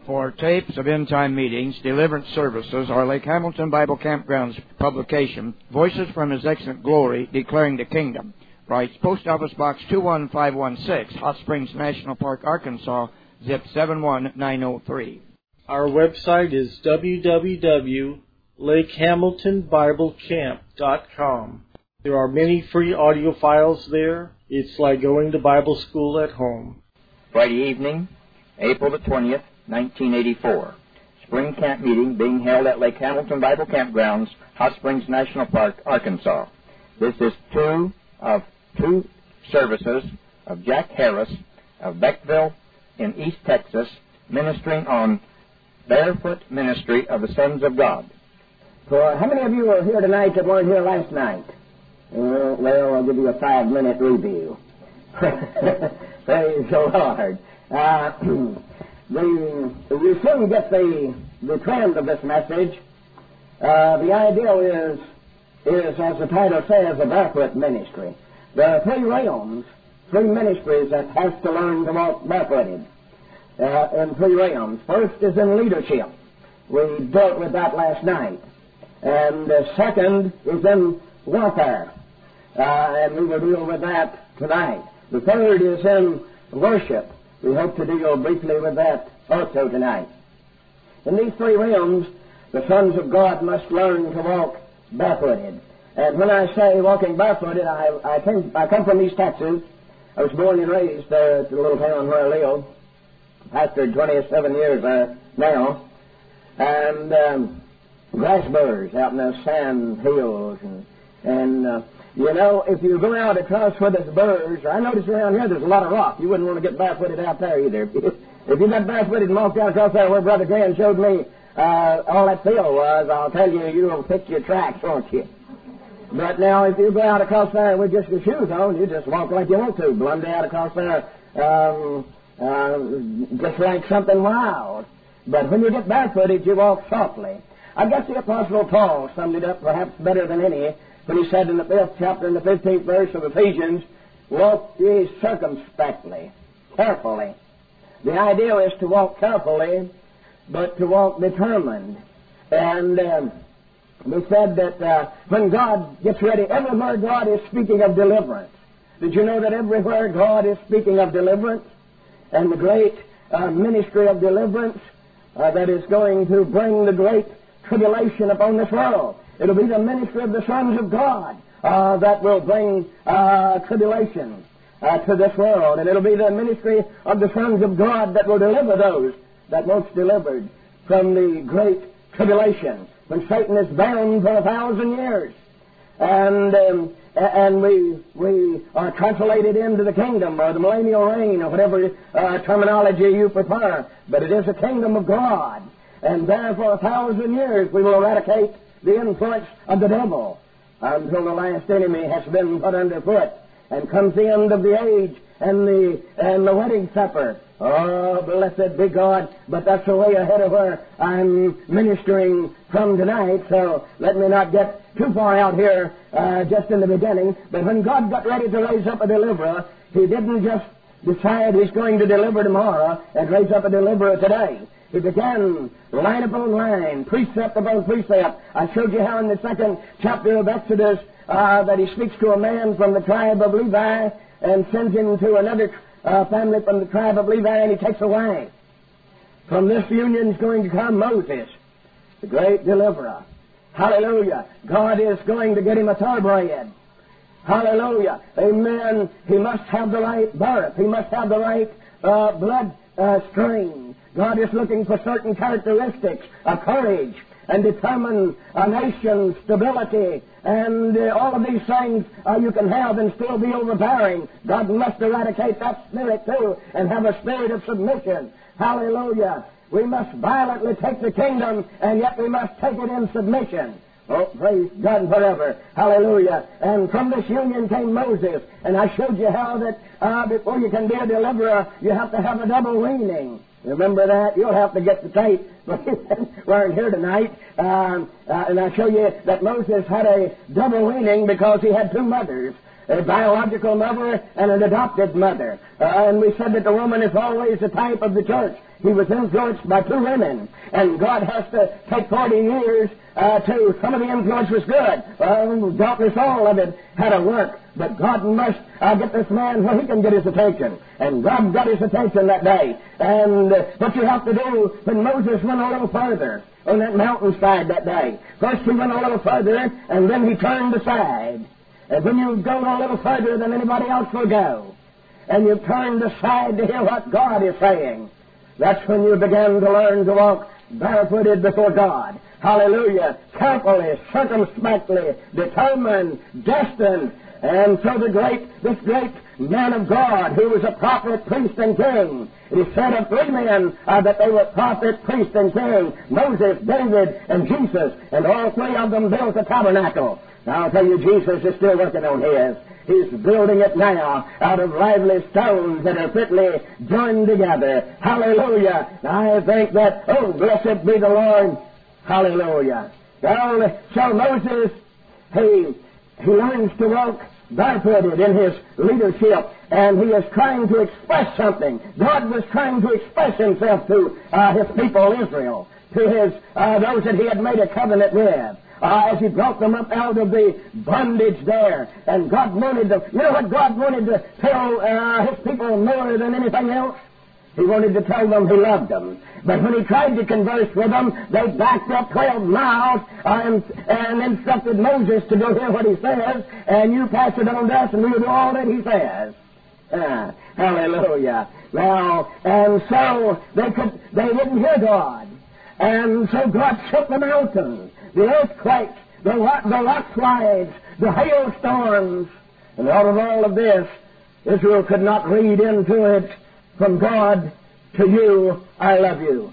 For tapes of end-time meetings, deliverance services, or Lake Hamilton Bible Campground's publication, Voices from His Excellent Glory, Declaring the Kingdom. Writes Post Office Box 21516, Hot Springs National Park, Arkansas, zip 71903. Our website is www.lakehamiltonbiblecamp.com. There are many free audio files there. It's like going to Bible school at home. Friday evening, April the 20th, 1984. Spring camp meeting being held at Lake Hamilton Bible Campgrounds, Hot Springs National Park, Arkansas. This is two services of Jack Harris of Beckville in East Texas, ministering on barefoot ministry of the sons of God. So, how many of you were here tonight that weren't here last night? Well, I'll give you a 5-minute review. Praise the Lord. You soon get the trend of this message. The idea is, as the title says, a barefoot ministry. There are three realms, three ministries that has to learn to walk barefooted. In three realms. First is in leadership. We dealt with that last night. And the second is in warfare. And we will deal with that tonight. The third is in worship. We hope to deal briefly with that also tonight. In these three realms, the sons of God must learn to walk barefooted. And when I say walking barefooted, I come from East Texas. I was born and raised there at the little town where I live. Pastored 27 years there now. And grass burrs out in the sand hills. And you know, if you go out across where there's burrs, I notice around here there's a lot of rock. You wouldn't want to get barefooted out there either. If you got barefooted and walked out across there where Brother Grant showed me all that field was, I'll tell you, you'll pick your tracks, won't you? But now, if you go out across there with just your shoes on, you just walk like you want to, blunder out across there, just like something wild. But when you get barefooted, you walk softly. I guess the Apostle Paul summed it up perhaps better than any when he said in the 5th chapter and the 15th verse of Ephesians, walk ye circumspectly, carefully. The idea is to walk carefully, but to walk determined. And we said that when God gets ready, everywhere God is speaking of deliverance. Did you know that everywhere God is speaking of deliverance and the great ministry of deliverance that is going to bring the great tribulation upon this world? It'll be the ministry of the sons of God that will bring tribulation to this world. And it'll be the ministry of the sons of God that will deliver those that once delivered from the great tribulation, when Satan is bound for 1,000 years. And we are translated into the kingdom, or the millennial reign, or whatever terminology you prefer. But it is a kingdom of God. And there for 1,000 years we will eradicate the influence of the devil until the last enemy has been put underfoot, and comes the end of the age and the wedding supper. Oh, blessed be God, but that's the way ahead of where I'm ministering from tonight, so let me not get too far out here just in the beginning. But when God got ready to raise up a deliverer, He didn't just decide He's going to deliver tomorrow and raise up a deliverer today. He began line upon line, precept upon precept. I showed you how in the 2nd chapter of Exodus that He speaks to a man from the tribe of Levi and sends him to another family from the tribe of Levi, and He takes a wife. From this union is going to come Moses, the great deliverer. Hallelujah. God is going to get him a thoroughbred. Hallelujah. Amen. He must have the right birth. He must have the right blood strain. God is looking for certain characteristics of courage and determined nation stability, and all of these things you can have and still be overbearing. God must eradicate that spirit too and have a spirit of submission. Hallelujah. We must violently take the kingdom, and yet we must take it in submission. Oh, praise God forever. Hallelujah. And from this union came Moses. And I showed you how that before you can be a deliverer, you have to have a double weaning. Remember that? You'll have to get the tape. We're here tonight. And I show you that Moses had a double weaning because he had two mothers. a biological mother and an adopted mother. And we said that the woman is always a type of the church. He was influenced by two women, and God has to take 40 years to... Some of the influence was good. Doubtless all of it had to work, but God must get this man where he can get his attention. And God got his attention that day. And what you have to do, when Moses went a little further on that mountainside that day, first he went a little further, and then he turned aside. And when you go a little further than anybody else will go, and you turn aside to hear what God is saying, that's when you begin to learn to walk barefooted before God. Hallelujah. Carefully, circumspectly, determined, destined. And so this great man of God, who was a prophet, priest, and king, he said of three men that they were prophet, priest, and king: Moses, David, and Jesus. And all three of them built a tabernacle. Now I'll tell you, Jesus is still working on his. He's building it now out of lively stones that are fitly joined together. Hallelujah. I think that, oh, blessed be the Lord. Hallelujah. Well, so Moses, he learns to walk barefooted in his leadership, and he is trying to express something. God was trying to express himself to his people Israel, to those that he had made a covenant with. As he brought them up out of the bondage there. And God wanted to... You know what God wanted to tell his people more than anything else? He wanted to tell them he loved them. But when he tried to converse with them, they backed up 12 miles and instructed Moses to go hear what he says, and you pass it on to us and we'll do all that he says. Hallelujah. Now, and so they didn't hear God. And so God shook the mountains, the earthquakes, the rock slides, the hailstorms. And out of all of this, Israel could not read into it, from God to you, I love you.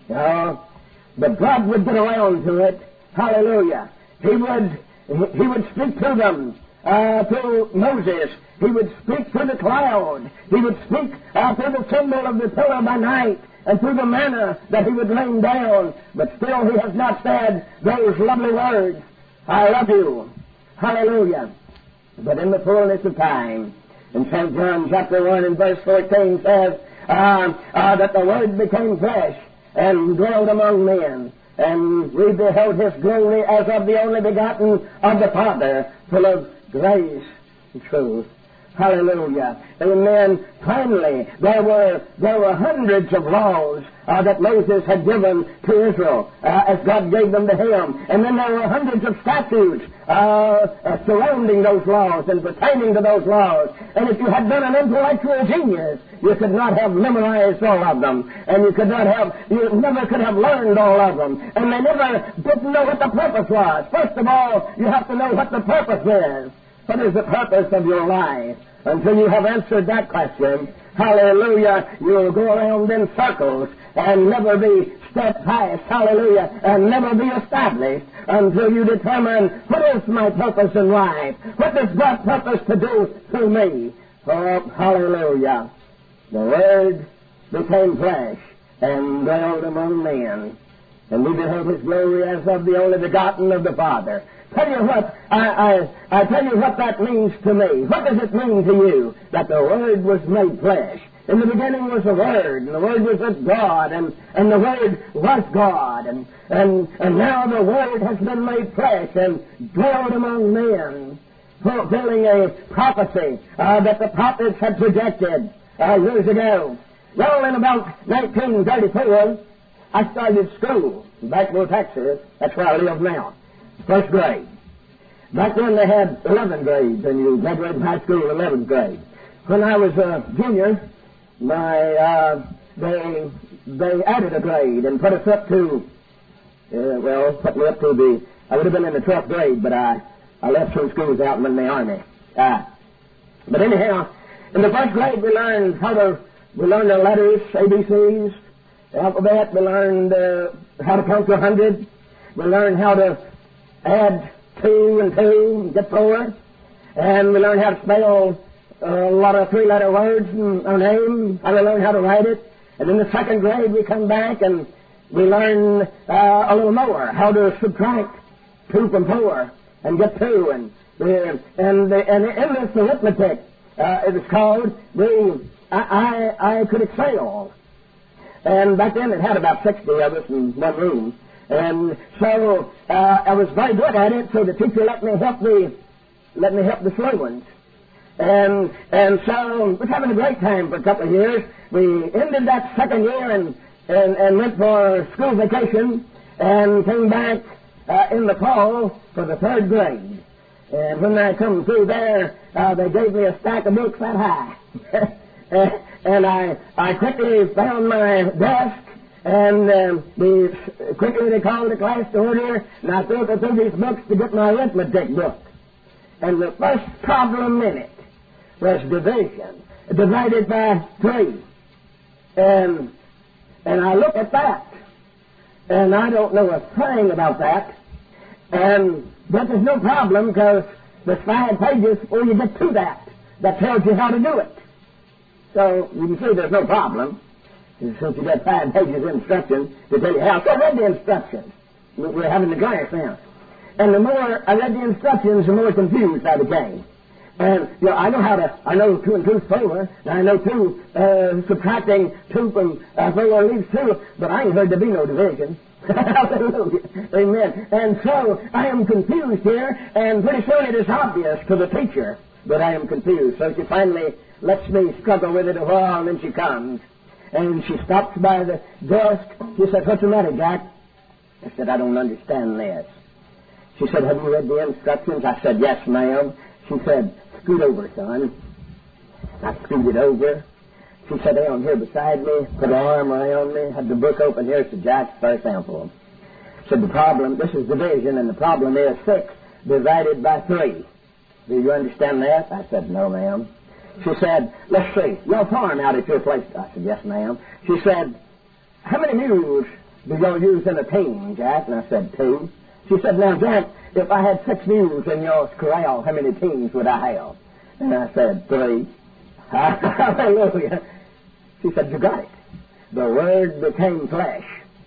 But God would get around to it. Hallelujah. He would speak to them, to Moses. He would speak through the cloud. He would speak through the symbol of the pillar by night, and through the manna that he would rain down. But still he has not said those lovely words, I love you. Hallelujah. But in the fullness of time, in St. John chapter 1 and verse 14 says that the Word became flesh and dwelt among men. And we beheld his glory as of the only begotten of the Father, full of grace and truth. Hallelujah. Amen. Finally, there were hundreds of laws that Moses had given to Israel as God gave them to him. And then there were hundreds of statutes surrounding those laws and pertaining to those laws. And if you had been an intellectual genius, you could not have memorized all of them. And you never could have learned all of them. And they never didn't know what the purpose was. First of all, you have to know what the purpose is. What is the purpose of your life? Until you have answered that question, hallelujah, you'll go around in circles and never be steadfast, hallelujah, and never be established until you determine, what is my purpose in life? What does God purpose to do through me? Oh, hallelujah. The Word became flesh and dwelt among men, and we beheld his glory as of the only begotten of the Father. Tell you what, I tell you what that means to me. What does it mean to you that the Word was made flesh? In the beginning was the Word, and the Word was with God, and the Word was God, and now the Word has been made flesh and dwelled among men, fulfilling a prophecy that the prophets had projected years ago. Well, in about 1934, I started school in Backville, Texas. That's where I live now. First grade. Back then they had 11 grades, and you graduated high school 11th grade. When I was a junior, they added a grade and put us up to, put me up to I would have been in the 12th grade, but I left some schools out and went in the Army. But anyhow, in the first grade we learned the letters, ABCs, the alphabet. We learned how to count to 100. We learned how to add 2 and 2 and get 4. And we learned how to spell a lot of 3-letter words and our name. And we learned how to write it. And in the second grade we come back and we learn a little more, how to subtract 2 from 4 and get 2. And in this arithmetic, it was called, I could excel. And back then it had about 60 of us in one room. And so I was very good at it, so the teacher let me help the slow ones. And so I was having a great time for a couple of years. We ended that second year and went for school vacation and came back in the fall for the third grade. And when I come through there, they gave me a stack of books that high. And I quickly found my desk, and quickly they called the class to order, and I threw through these books to get my arithmetic book. And the first problem in it was division, divided by 3. And I look at that, and I don't know a thing about that. But there's no problem, because there's 5 pages before you get to that tells you how to do it. So you can see there's no problem, since you got 5 pages of instructions to tell you how. So I read the instructions. We're having the class now. And the more I read the instructions, the more confused I became. And, I know 2 and 2 is 4, and I know 2, subtracting 2 from 4 leaves 2, but I ain't heard there be no division. Hallelujah. Amen. And so I am confused here, and pretty soon it is obvious to the teacher that I am confused. So she finally lets me struggle with it a while, and then she comes. And she stops by the desk. She said, "What's the matter, Jack?" I said, "I don't understand this." She said, "Have you read the instructions?" I said, "Yes, ma'am." She said, "Scoot over, son." I scooted over. She sat down here beside me, put her arm around me, had the book open here. Said, "Jack, first sample." Said, "The problem, this is division, and the problem is 6 divided by 3. Do you understand that?" I said, "No, ma'am." She said, "Let's see, y'all farm out at your place." I said, "Yes, ma'am." She said, "How many mules do y'all use in a team, Jack?" And I said, 2. She said, "Now, Jack, if I had 6 mules in y'all's corral, how many teams would I have?" And I said, 3. Hallelujah. She said, "You got it. The Word became flesh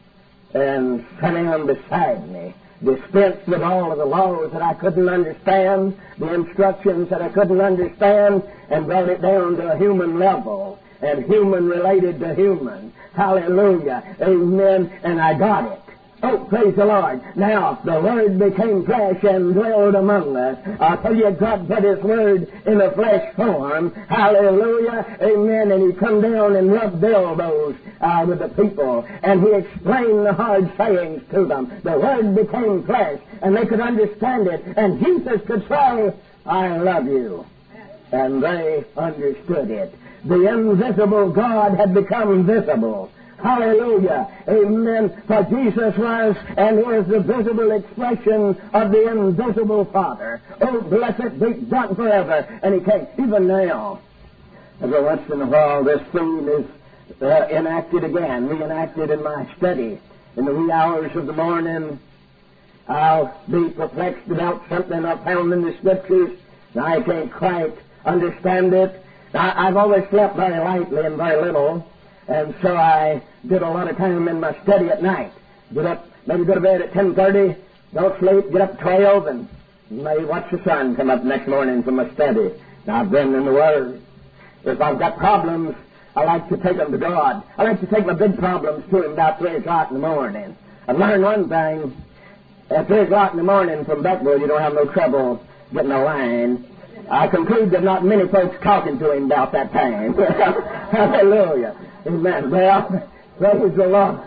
and sat down beside me, dispensed with all of the laws that I couldn't understand, the instructions that I couldn't understand, and brought it down to a human level, and human related to human." Hallelujah. Amen. And I got it. Oh, praise the Lord. Now, the Word became flesh and dwelled among us. I'll tell you, God put His Word in a flesh form. Hallelujah. Amen. And He come down and rubbed elbows with the people. And He explained the hard sayings to them. The Word became flesh, and they could understand it. And Jesus could say, "I love you." And they understood it. The invisible God had become visible. Hallelujah. Amen. For Jesus was and is the visible expression of the invisible Father. Oh, blessed be God forever. And He came even now. Every once in a while, this theme is enacted again, reenacted in my study. In the wee hours of the morning, I'll be perplexed about something I've found in the Scriptures, and I can't quite understand it. I've always slept very lightly and very little. And so I did a lot of time in my study at night. Get up, maybe go to bed at 10:30, don't sleep, get up at 12, and maybe watch the sun come up next morning from my study. Now, I've been in the Word. If I've got problems, I like to take them to God. I like to take my big problems to Him about 3 o'clock in the morning. I've learned one thing. At 3 o'clock in the morning from Beckville, you don't have no trouble getting a line. I conclude that not many folks talking to Him about that time. Hallelujah. Amen. Well, praise the Lord.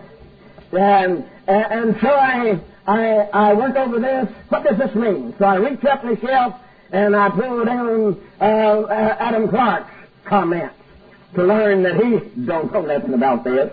And so I went over this. What does this mean? So I reached up the shelf and I pulled down Adam Clark's comments to learn that he don't know nothing about this.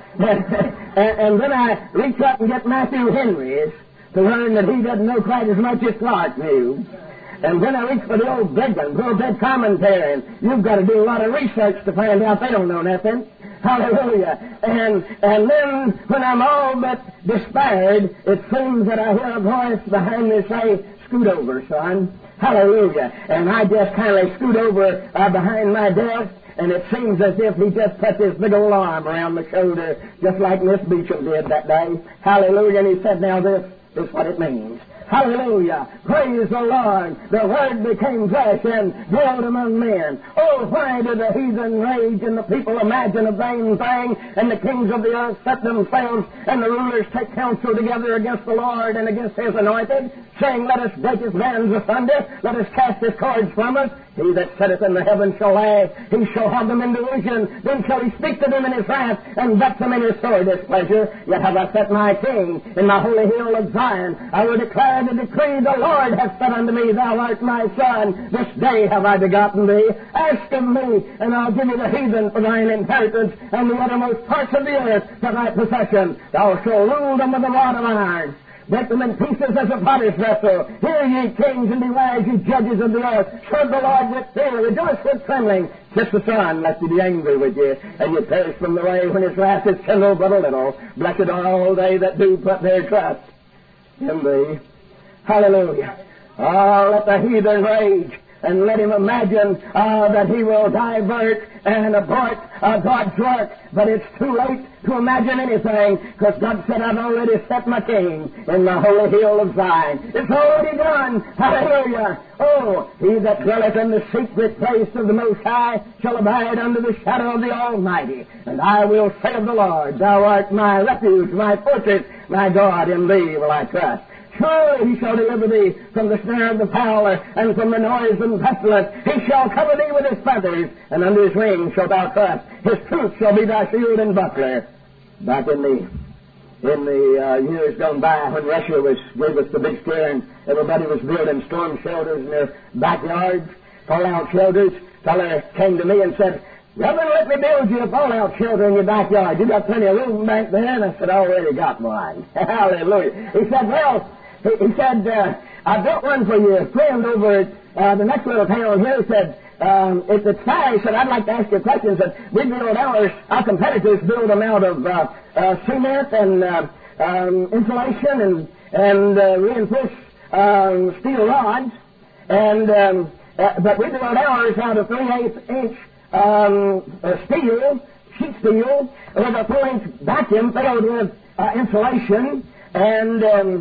And then I reached up and get Matthew Henry's to learn that he doesn't know quite as much as Clark knew. And then I reached for the old Brigham, Bill Dead commentary, and you've got to do a lot of research to find out they don't know nothing. Hallelujah. And then when I'm all but despaired, it seems that I hear a voice behind me say, "Scoot over, son." Hallelujah. And I just kind of scoot over behind my desk, and it seems as if he just put his big old arm around my shoulder, just like Miss Beecham did that day. Hallelujah. And he said, "Now this is what it means. Hallelujah. Praise the Lord. The Word became flesh and dwelt among men. Oh, why did the heathen rage and the people imagine a vain thing, and the kings of the earth set themselves and the rulers take counsel together against the Lord and against His anointed, saying, let us break His bands asunder, let us cast His cords from us. He that sitteth in the heavens shall laugh, He shall have them in derision, then shall He speak to them in His wrath, and vex them in His sore displeasure. Yet have I set my King in my holy hill of Zion. I will declare the decree, the Lord hath said unto me, thou art my son, this day have I begotten thee. Ask of me, and I'll give you the heathen for thine inheritance, and the uttermost parts of the earth for thy possession. Thou shalt rule them with a rod of iron. Break them in pieces as a potter's vessel. Hear ye kings, and be wise, ye judges of the earth. Serve the Lord with fear, rejoice with trembling. Kiss the Son, lest He be angry with you, and you perish from the way when His wrath is kindled but a little. Blessed are all they that do put their trust in Thee. Hallelujah. Oh, let the heathen rage, and let him imagine that he will divert and abort God's work. But it's too late to imagine anything, because God said, I've already set my King in the holy hill of Zion. It's already done. Hallelujah. Oh, he that dwelleth in the secret place of the Most High shall abide under the shadow of the Almighty. And I will say of the Lord, thou art my refuge, my fortress, my God, in Thee will I trust. Surely He shall deliver thee from the snare of the fowler, and from the noise and pestilence. He shall cover thee with His feathers, and under His wings shalt thou trust. His truth shall be thy shield and buckler. Back in the years gone by, when Russia gave us the big scare, and everybody was building storm shelters in their backyards, fallout shelters, a fellow came to me and said, Reverend, let me build you a fallout shelter in your backyard. You got plenty of room back there? And I said, I already got one. Hallelujah. He said, well, he said, I built one for your friend over at the next little town here. He said, if it's fair, he said, I'd like to ask you a question. He said, we build ours, our competitors build them out of cement and insulation and reinforced steel rods. And but we build ours out of 3/8 inch sheet steel, with a 4-inch vacuum filled with insulation, and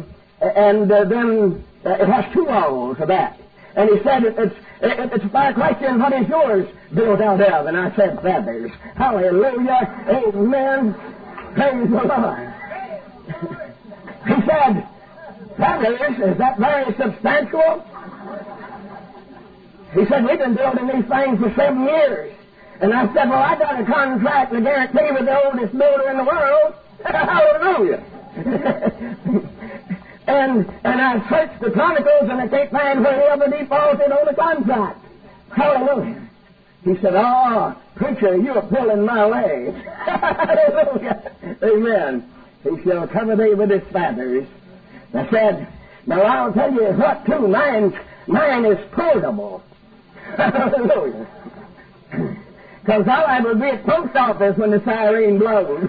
then it has 2 walls of that. And he said, it's a fair question, what is yours built out of? And I said, feathers. Hallelujah. Amen. Praise the Lord. He said, feathers, is that very substantial? He said, we've been building these things for 7 years. And I said, well, I got a contract and a guarantee with the oldest builder in the world. Hallelujah. and I searched the Chronicles, and I can't find where he ever defaulted on the contract. Hallelujah. He said, oh, preacher, you're pulling my leg. Hallelujah. Amen. He shall cover thee with His feathers. I said, now I'll tell you what, too, mine is portable. Hallelujah. Because I would be at post office when the siren blows.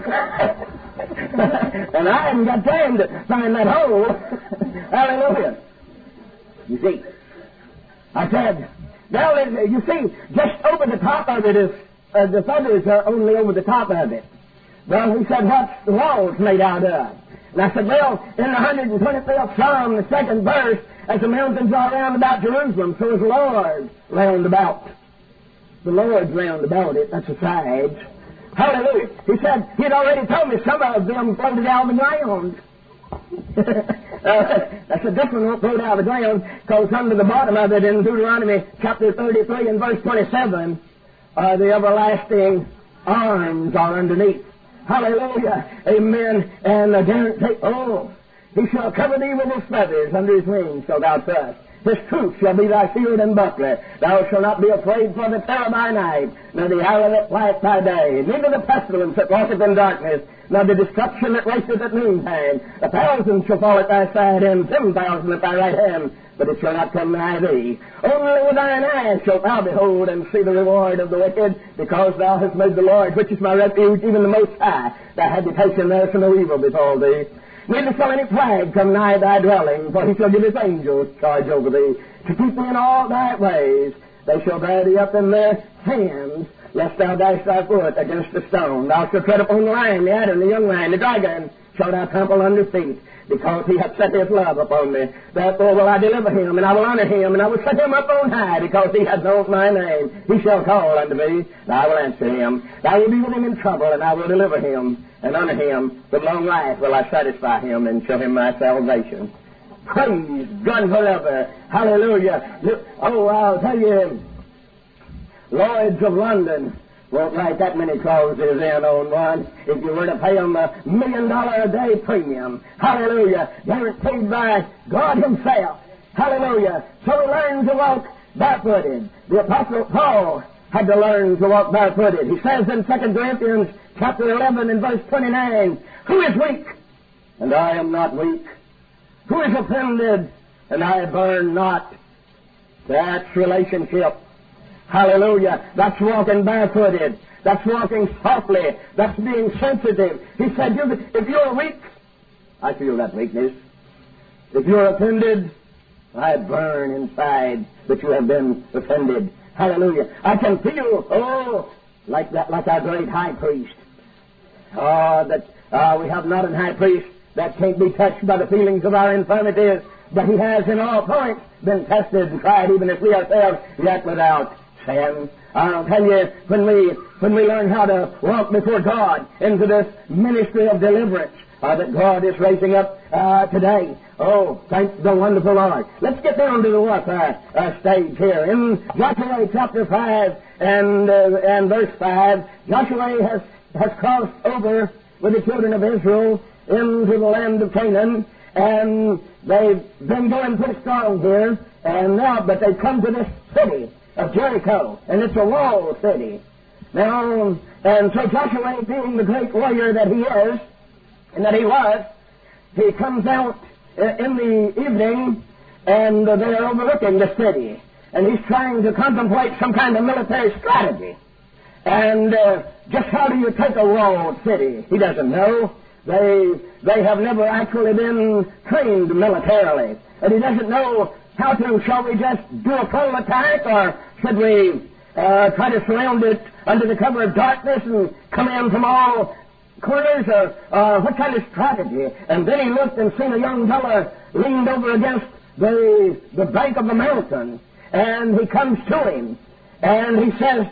And I haven't got time to find that hole. Hallelujah. You see, I said, well, you see, just over the top of it is, the feathers are only over the top of it. Well, he said, what's the walls made out of? And I said, well, in the 125th Psalm, the 2nd verse, as the mountains are round about Jerusalem, so is the Lord round about. The Lord's round about it. That's the sides. Hallelujah. He said, He'd already told me some of them floated out of the ground. That's a different one, floated out of the ground, because under the bottom of it in Deuteronomy chapter 33 and verse 27, the everlasting arms are underneath. Hallelujah. Amen. And guarantee, He shall cover thee with His feathers, under His wings shalt thou trust. His truth shall be thy shield and buckler. Thou shalt not be afraid for the terror by night, nor the arrow that flieth by day, neither the pestilence that walketh in darkness, nor the destruction that wasteth at noontime. 1,000 shall fall at thy side, and 10,000 at thy right hand, but it shall not come nigh thee. Only with thine eyes shalt thou behold and see the reward of the wicked, because thou hast made the Lord, which is my refuge, even the Most High, thy habitation. There shall no evil befall thee. Neither shall any plague come nigh thy dwelling, for He shall give His angels charge over thee, to keep thee in all thy ways. They shall bear thee up in their hands, lest thou dash thy foot against the stone. Thou shalt tread upon the lion, the adder, and the young lion, the dragon shall thou trample under feet, because he hath set his love upon me. Therefore will I deliver him, and I will honor him, and I will set him up on high, because he hath known my name. He shall call unto me, and I will answer him. And I will be with him in trouble, and I will deliver him, and honor him. With long life will I satisfy him, and show him my salvation. Praise God forever. Hallelujah. Oh, I'll tell you, Lloyd's of London won't write that many clauses in on one if you were to pay them $1 million a day premium. Hallelujah. Guaranteed by God himself. Hallelujah. So we learn to walk barefooted. The Apostle Paul had to learn to walk barefooted. He says in 2 Corinthians chapter 11 and verse 29, who is weak? And I am not weak. Who is offended? And I burn not. That's relationship. Hallelujah. That's walking barefooted. That's walking softly. That's being sensitive. He said, if you're weak, I feel that weakness. If you're offended, I burn inside that you have been offended. Hallelujah. I can feel, like our great high priest. We have not a high priest that can't be touched by the feelings of our infirmities, but he has in all points been tested and tried, even as we ourselves, yet without sin. I'll tell you, when we learn how to walk before God into this ministry of deliverance that God is raising up today. Oh, thank the wonderful Lord. Let's get down to the warfare stage here. In Joshua chapter 5 and verse 5, Joshua has crossed over with the children of Israel into the land of Canaan, and they've been going pretty strong here, but they've come to this city of Jericho, and it's a walled city. Now, and so Joshua, being the great warrior that he is, and that he was, he comes out in the evening, and they're overlooking the city, and he's trying to contemplate some kind of military strategy. And just how do you take a walled city? He doesn't know. They have never actually been trained militarily. And he doesn't know how to, shall we just do a full attack, or should we try to surround it under the cover of darkness and come in from all corners, or what kind of strategy? And then he looked and seen a young fellow leaned over against the bank of the mountain, and he comes to him, and he says,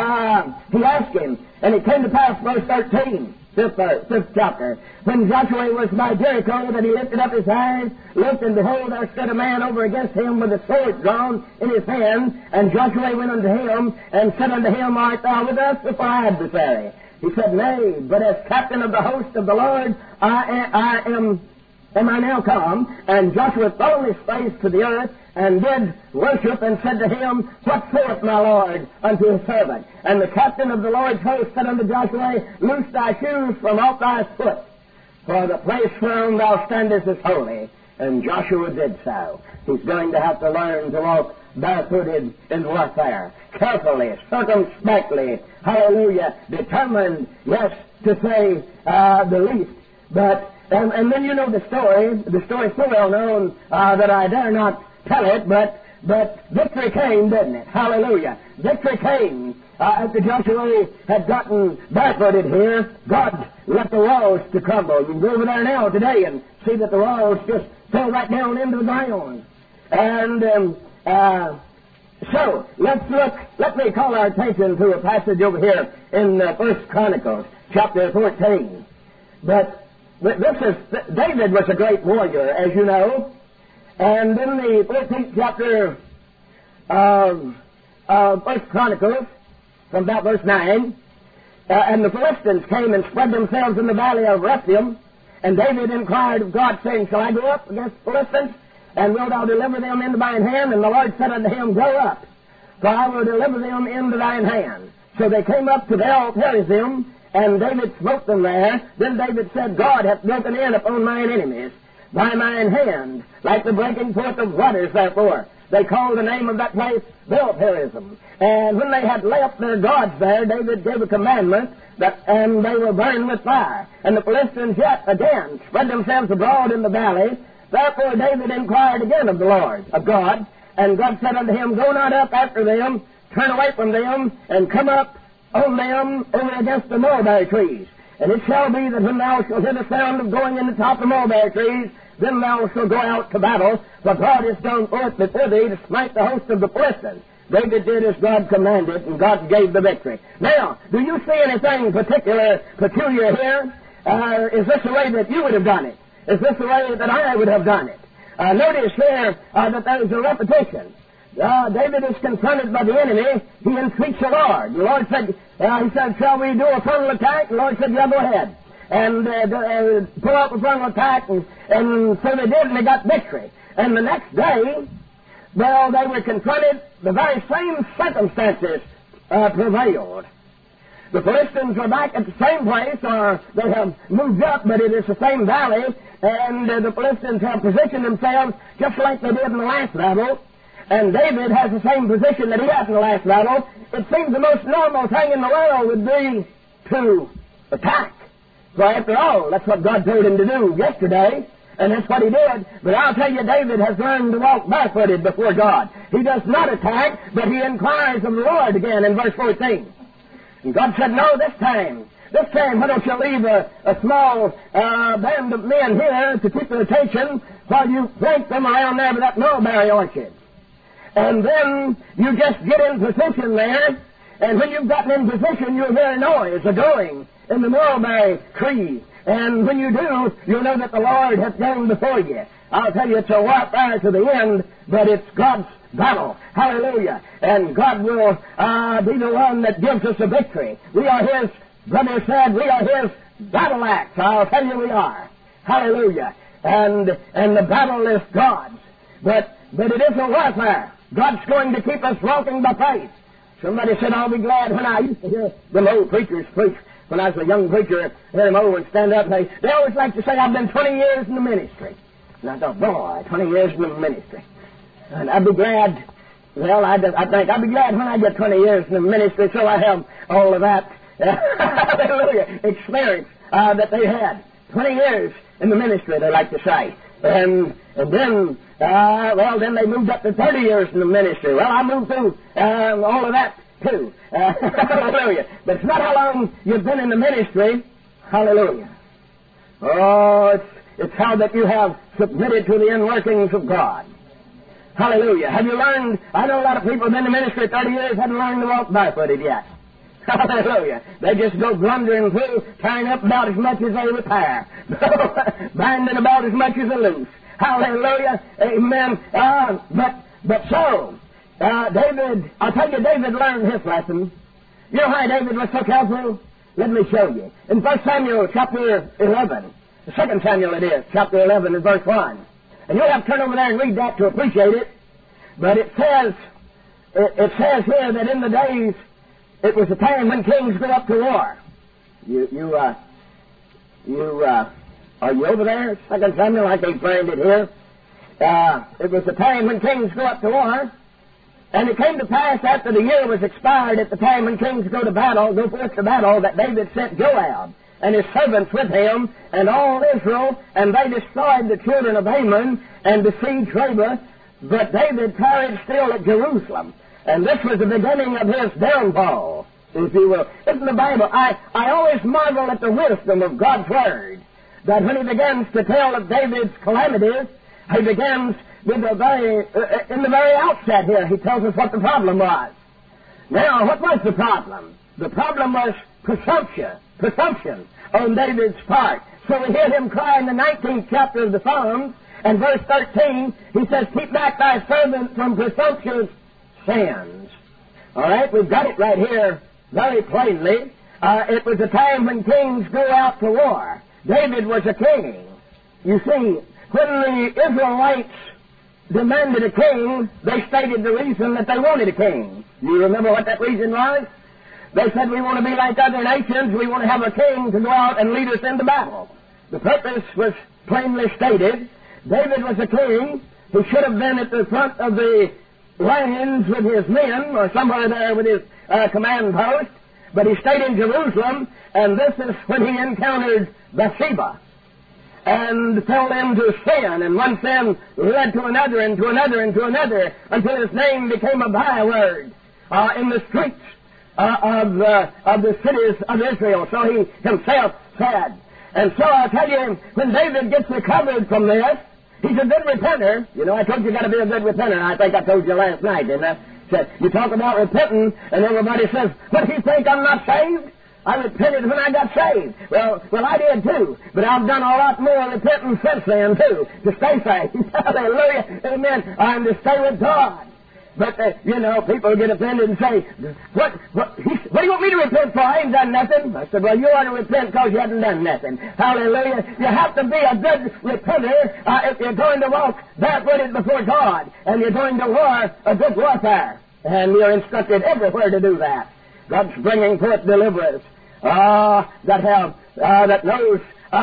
he asked him, and it came to pass, verse 13, fifth chapter, when Joshua was by Jericho, that he lifted up his eyes, looked, and behold, there stood a man over against him with a sword drawn in his hand. And Joshua went unto him, and said unto him, Art thou with us, or our adversary? He said, Nay, but as captain of the host of the Lord, am I now come? And Joshua fell on his face to the earth, and did worship, and said to him, What saith my Lord unto his servant? And the captain of the Lord's host said unto Joshua, Loose thy shoes from off thy foot, for the place whereon thou standest is holy. And Joshua did so. He's going to have to learn to walk barefooted in warfare, carefully, circumspectly, hallelujah, determined, yes, to say the least. But and then you know the story. The story is so well known that I dare not tell it, but victory came, didn't it? Hallelujah. Victory came. After Joshua had gotten barefooted here, God let the walls to crumble. You can go over there now today and see that the walls just fell right down into the ground. And so let me call our attention to a passage over here in 1 Chronicles, chapter 14. But David was a great warrior, as you know. And in the 14th chapter of 1 Chronicles, from about verse 9, and the Philistines came and spread themselves in the valley of Rephaim, and David inquired of God, saying, Shall I go up against the Philistines, and wilt thou deliver them into thine hand? And the Lord said unto him, Go up, for I will deliver them into thine hand. So they came up to Baal-perazim, and David smote them there. Then David said, God hath broken in upon mine enemies by mine hand, like the breaking forth of waters, therefore. They called the name of that place Baal-perazim. And when they had left their gods there, David gave a commandment, and they were burned with fire. And the Philistines yet again spread themselves abroad in the valley. Therefore David inquired again of the Lord, of God, and God said unto him, Go not up after them, turn away from them, and come up on them over against the mulberry trees. And it shall be that when thou shalt hear the sound of going in the top of mulberry trees, then thou shalt go out to battle, for God is gone forth before thee to smite the host of the Philistines. David did as God commanded, and God gave the victory. Now, do you see anything peculiar here? Is this the way that you would have done it? Is this the way that I would have done it? Notice here that there is a repetition. David is confronted by the enemy. He entreats the Lord. The Lord said, he said, shall we do a frontal attack? The Lord said, yeah, go ahead. And pull up a frontal attack, and so they did, and they got victory. And the next day, well, they were confronted. The very same circumstances prevailed. The Philistines are back at the same place, or they have moved up, but it is the same valley, and the Philistines have positioned themselves just like they did in the last battle, and David has the same position that he had in the last battle. It seems the most normal thing in the world would be to attack. So after all, that's what God told him to do yesterday, and that's what he did. But I'll tell you, David has learned to walk barefooted before God. He does not attack, but he inquires of the Lord again in verse 14. And God said, no, this time, why don't you leave a small band of men here to keep their attention while you flank them around there with that mulberry orchard. And then you just get in position there, and when you've gotten in position, you'll hear a noise, a going in the mulberry tree. And when you do, you'll know that the Lord has gone before you. I'll tell you, it's a warfare to the end, but it's God's battle. Hallelujah. And God will be the one that gives us a victory. We are His, brother said, we are His battle axe. I'll tell you we are. Hallelujah. And the battle is God's. But it is a warfare. God's going to keep us walking by faith. Somebody said, I'll be glad when I used to hear them old preachers preach. When I was a young preacher, hear them over and stand up and they always like to say, I've been 20 years in the ministry. And I thought, boy, 20 years in the ministry. And I'd be glad, well, I think I'd be glad when I get 20 years in the ministry so I have all of that, hallelujah, experience that they had. 20 years in the ministry, they like to say. And then, then they moved up to 30 years in the ministry. Well, I moved through all of that, too. Hallelujah. But it's not how long you've been in the ministry. Hallelujah. Oh, it's how that you have submitted to the inworkings of God. Hallelujah. Have you learned? I know a lot of people have been in the ministry 30 years, haven't learned to walk barefooted yet. Hallelujah. They just go blundering through, tying up about as much as they repair. Binding about as much as they loose. Hallelujah. Amen. But so, David, I'll tell you, David learned his lesson. You know why David was so careful? Let me show you. In 1 Samuel chapter 11, 2 Samuel it is, chapter 11 and verse 1. And you'll have to turn over there and read that to appreciate it. But it says here that in the days, it was a time when kings go up to war. Are you over there? 2 Samuel, I can't find it here. It was a time when kings go up to war. And it came to pass after the year was expired, at the time when kings go forth to battle, that David sent Joab and his servants with him, and all Israel, and they destroyed the children of Ammon, and besieged Rabbah. But David tarried still at Jerusalem. And this was the beginning of his downfall, if you will. Isn't the Bible? I always marvel at the wisdom of God's Word, that when He begins to tell of David's calamities, He begins with in the very outset here, He tells us what the problem was. Now, what was the problem? The problem was presumption on David's part. So we hear him cry in the 19th chapter of the Psalms, and verse 13, he says, keep back thy servant from presumptuous sins. All right, we've got it right here very plainly. It was a time when kings go out to war. David was a king. You see, when the Israelites demanded a king, they stated the reason that they wanted a king. Do you remember what that reason was? They said, we want to be like other nations. We want to have a king to go out and lead us into battle. The purpose was plainly stated. David was a king. He should have been at the front of the lines with his men, or somewhere there with his command post. But he stayed in Jerusalem, and this is when he encountered Bathsheba and fell into sin, and one sin led to another, and to another, and to another, until his name became a byword in the streets of the cities of Israel. So he himself said. And so I tell you, when David gets recovered from this, he's a good repenter. You know, I told you got to be a good repenter. I think I told you last night, didn't I? Said, you talk about repenting, and everybody says, what, do you think I'm not saved? I repented when I got saved. Well, I did too. But I've done a lot more repenting since then too, to stay saved. Hallelujah. Amen. I'm to stay with God. But, you know, people get offended and say, what do you want me to repent for? I ain't done nothing. I said, well, you ought to repent because you haven't done nothing. Hallelujah. You have to be a good repenter if you're going to walk barefooted before God. And you're going to war a good warfare. And you're instructed everywhere to do that. God's bringing forth deliverers that knows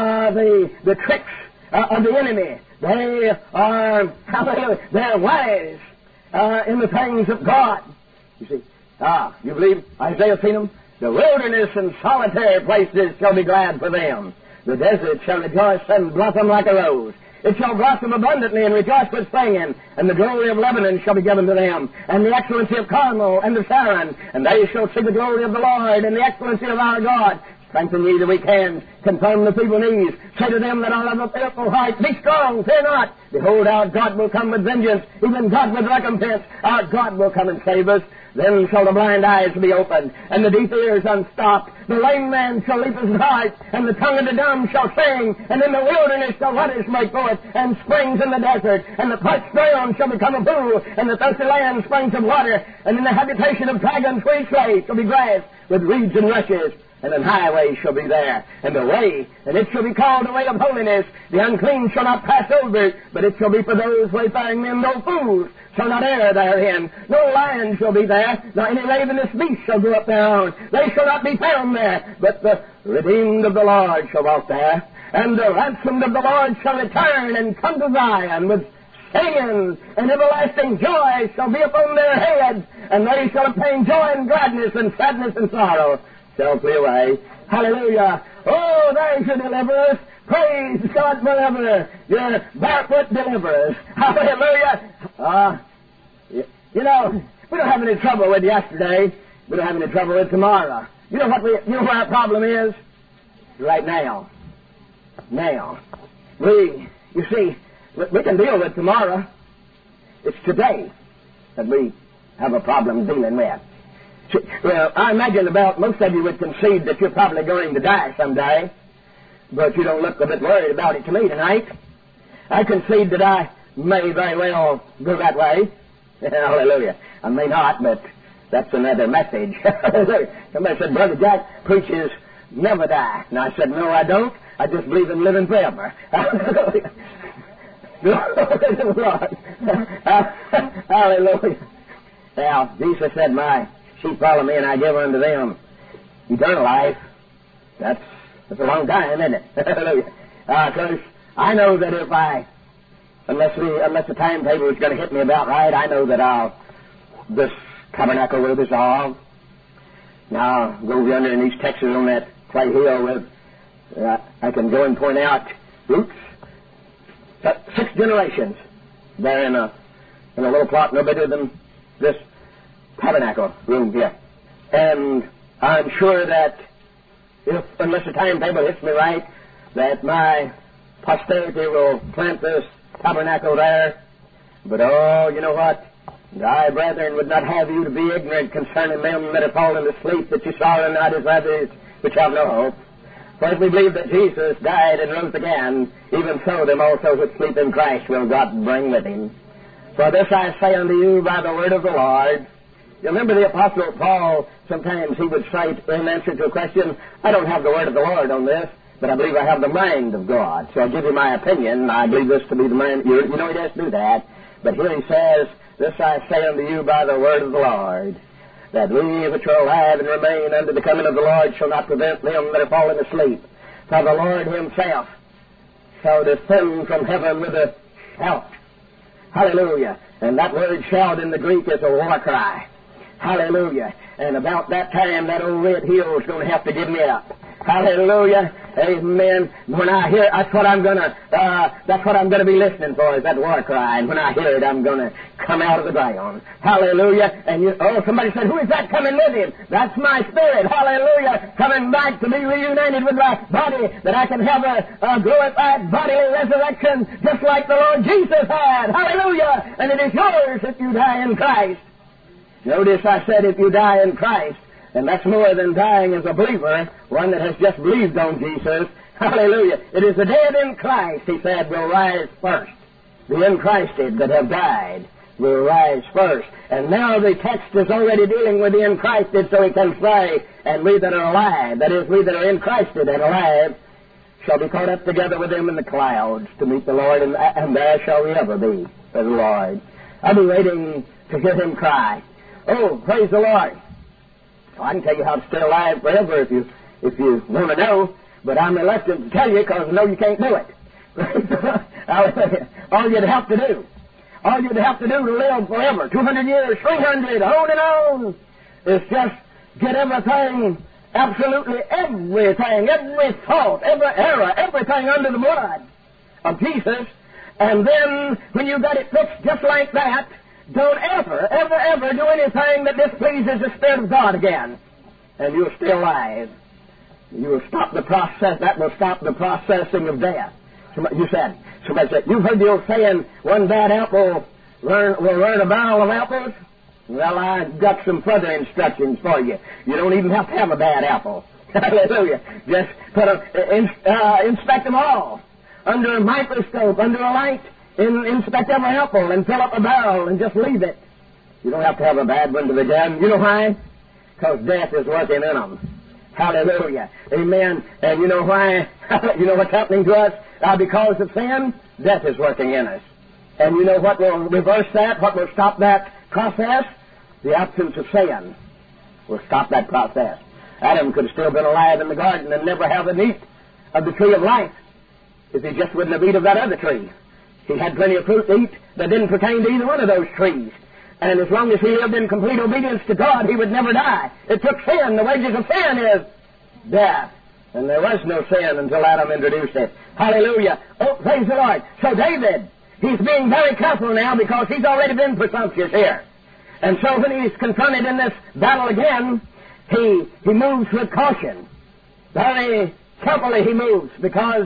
the tricks of the enemy. They are, hallelujah, they're wise in the things of God. You see, you believe Isaiah seen them? The wilderness and solitary places shall be glad for them. The desert shall rejoice and blossom like a rose. It shall blossom abundantly and rejoice with singing, and the glory of Lebanon shall be given to them, and the excellency of Carmel and the Sharon, and they shall see the glory of the Lord and the excellency of our God. Strengthen ye the weak hands, confirm the feeble knees. Say to them that are of a fearful heart, be strong, fear not. Behold, our God will come with vengeance, even God with recompense. Our God will come and save us. Then shall the blind eyes be opened, and the deaf ears unstopped. The lame man shall leap as hart, and the tongue of the dumb shall sing. And in the wilderness shall waters break forth, and springs in the desert. And the parched ground shall become a pool, and the thirsty land springs of water. And in the habitation of dragons free slaves shall be grass, with reeds and rushes. And an highway shall be there, and a way, and it shall be called the way of holiness. The unclean shall not pass over it, but it shall be for those wayfaring men. No fools shall not err therein. No lion shall be there, nor any ravenous beast shall go up thereon. They shall not be found there, but the redeemed of the Lord shall walk there. And the ransomed of the Lord shall return and come to Zion with singing, and everlasting joy shall be upon their heads, and they shall obtain joy and gladness, and sadness and sorrow shall flee away. Hallelujah. Oh, there's your deliverers. Praise God forever. Your barefoot deliverers. Hallelujah. You know, we don't have any trouble with yesterday. We don't have any trouble with tomorrow. You know what our problem is? Right now. Now. You see, we can deal with tomorrow. It's today that we have a problem dealing with. Well, I imagine about most of you would concede that you're probably going to die someday, but you don't look a bit worried about it to me tonight. I concede that I may very well go that way. Hallelujah. I may not, but that's another message. Somebody said, Brother Jack preaches never die. And I said, no, I don't. I just believe in living forever. Hallelujah. Glory to the Lord. Hallelujah. Now, Jesus said, my sheep follow me, and I give unto them eternal life. That's a long time, isn't it? Because I know that if unless the timetable is going to hit me about right, I know that this tabernacle will dissolve. Now, I'll go yonder in East Texas on that clay hill with, I can go and point out roots. 6 generations there in a little plot no bigger than this tabernacle room here. And I'm sure that unless the timetable hits me right, that my posterity will plant this tabernacle there. But you know what? I, brethren, would not have you to be ignorant concerning them that have fallen asleep, that you sorrow not as others which have no hope. For if we believe that Jesus died and rose again, even so them also which sleep in Christ will God bring with him. For this I say unto you by the word of the Lord. You remember the Apostle Paul, sometimes he would cite in answer to a question, I don't have the word of the Lord on this, but I believe I have the mind of God. So I'll give you my opinion. I believe this to be the mind. You know he does do that. But here he says, this I say unto you by the word of the Lord, that we which are alive and remain unto the coming of the Lord shall not prevent them that are fallen asleep. For the Lord himself shall descend from heaven with a shout. Hallelujah. And that word shout in the Greek is a war cry. Hallelujah. And about that time, that old red hill is going to have to give me up. Hallelujah. Amen. When I hear, that's what I'm gonna be listening for, is that war cry. And when I hear it, I'm gonna come out of the ground. Hallelujah. And somebody said, who is that coming with him? That's my spirit. Hallelujah. Coming back to be reunited with my body, that I can have a glorified bodily resurrection, just like the Lord Jesus had. Hallelujah. And it is yours if you die in Christ. Notice I said if you die in Christ, and that's more than dying as a believer, one that has just believed on Jesus. Hallelujah. It is the dead in Christ, he said, will rise first. The unchristed that have died will rise first. And now the text is already dealing with the unchristed, so he can say, and we that are alive, that is, we that are in Christed and alive, shall be caught up together with him in the clouds to meet the Lord, and there shall we ever be with the Lord. I'll be waiting to hear him cry. Oh, praise the Lord. Well, I can tell you how to stay alive forever if you want to know, but I'm reluctant to tell you because I know you can't do it. All you'd have to do to live forever, 200 years, 300, on and on, is just get everything, absolutely everything, every thought, every error, everything under the blood of Jesus, and then when you got it fixed just like that, don't ever do anything that displeases the Spirit of God again. And you'll stay alive. You will stop the process. That will stop the processing of death. Somebody said, you've heard the old saying, one bad apple will learn a barrel of apples? Well, I've got some further instructions for you. You don't even have to have a bad apple. Hallelujah. Just inspect them all. Under a microscope, under a light. Inspect every apple and fill up a barrel and just leave it. You don't have to have a bad one to begin. You know why? Because death is working in them. Hallelujah. Amen. And you know why? You know what's happening to us? Because of sin, death is working in us. And you know what will reverse that? What will stop that process? The absence of sin will stop that process. Adam could have still been alive in the garden and never have eaten of the tree of life if he just wouldn't have eaten of that other tree. He had plenty of fruit to eat that didn't pertain to either one of those trees. And as long as he lived in complete obedience to God, he would never die. It took sin. The wages of sin is death. And there was no sin until Adam introduced it. Hallelujah. Oh, praise the Lord. So David, he's being very careful now because he's already been presumptuous here. And so when he's confronted in this battle again, he moves with caution. Very carefully he moves because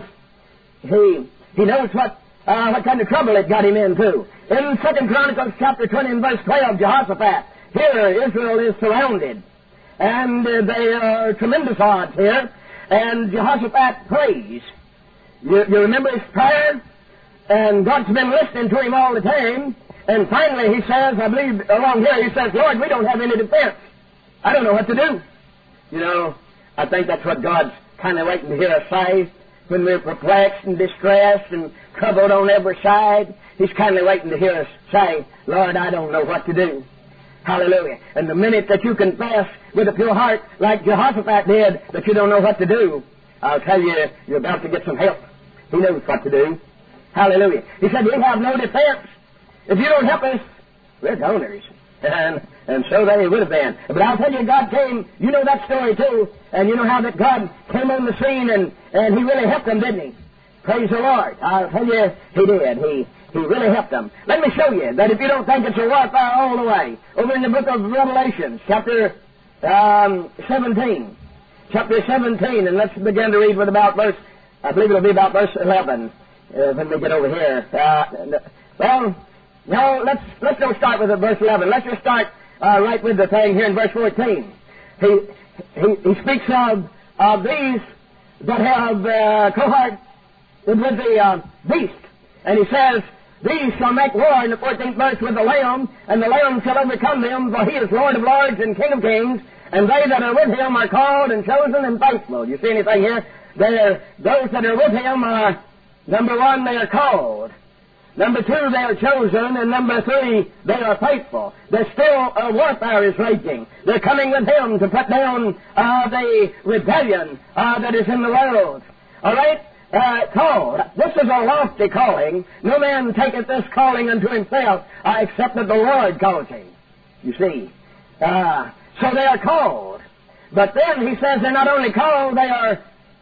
he knows what kind of trouble it got him into. In 2 Chronicles chapter 20 and verse 12, Jehoshaphat, here Israel is surrounded. And there are tremendous odds here. And Jehoshaphat prays. You remember his prayer? And God's been listening to him all the time. And finally he says, I believe along here, he says, Lord, we don't have any defense. I don't know what to do. You know, I think that's what God's kind of waiting to hear us say. When we're perplexed and distressed and troubled on every side, he's kindly waiting to hear us say, Lord, I don't know what to do. Hallelujah. And the minute that you confess with a pure heart, like Jehoshaphat did, that you don't know what to do, I'll tell you, you're about to get some help. He knows what to do. Hallelujah. He said, we have no defense. If you don't help us, we're donors. And so they would have been. But I'll tell you, God came, you know that story too, and you know how that God came on the scene and He really helped them, didn't He? Praise the Lord. I'll tell you, He did. He really helped them. Let me show you that if you don't think it's a warfare all the way, over in the book of Revelation, chapter 17. Chapter 17, and let's begin to read with about verse, I believe it'll be about verse 11 when we get over here. No, let's don't start with verse 11. Let's just start right with the thing here in verse 14. He speaks of these that have cohort with the beast. And he says, these shall make war in the 14th verse with the Lamb, and the Lamb shall overcome them, for He is Lord of lords and King of kings, and they that are with Him are called and chosen and faithful. You see anything here? Those that are with Him are, number one, they are called. Number two, they are chosen. And number three, they are faithful. There's still a warfare is raging. They're coming with Him to put down the rebellion that is in the world. All right? Called. This is a lofty calling. No man taketh this calling unto himself, except that the Lord calls him. You see. So they are called. But then he says they're not only called, they are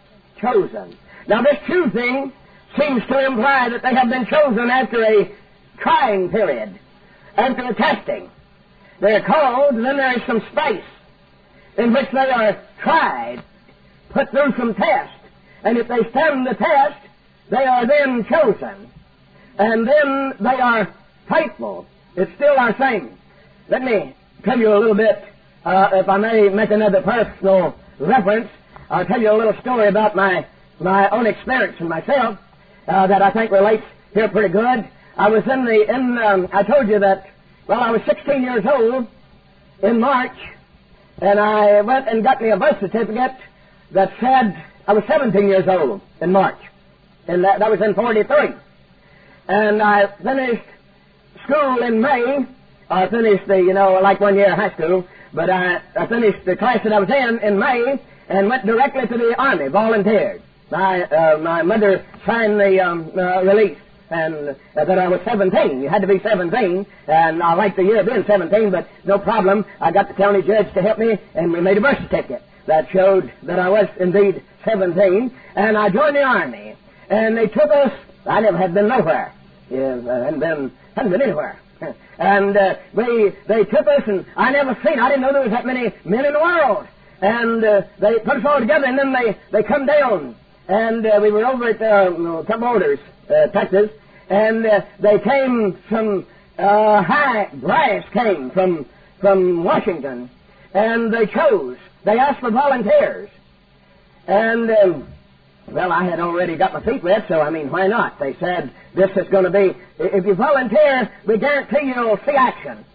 chosen. Now this choosing seems to imply that they have been chosen after a trying period, after a testing. They are called, then there is some space in which they are tried, put through some tests, and if they stand the test, they are then chosen. And then they are faithful. It's still our same. Let me tell you a little bit, if I may make another personal reference. I'll tell you a little story about my own experience and myself that I think relates here pretty good. I was I told you that, I was 16 years old in March, and I went and got me a birth certificate that said I was 17 years old in March. And that was in 43. And I finished school in May. I finished like 1 year of high school, but I finished the class that I was in May, and went directly to the Army, volunteered. My mother signed the release, and that I was 17. You had to be 17, and I liked the year being 17, but no problem. I got the county judge to help me, and we made a birth certificate that showed that I was indeed 17, and I joined the Army. And they took us. I never had been nowhere. Hadn't been anywhere. And they took us, and I didn't know there was that many men in the world. And they put us all together, and then they come down. And we were over at Camp Boulders, Texas, and they came, some high brass came from Washington, and they asked for volunteers. And I had already got my feet wet, so why not? They said, this is going to be, if you volunteer, we guarantee you'll see action.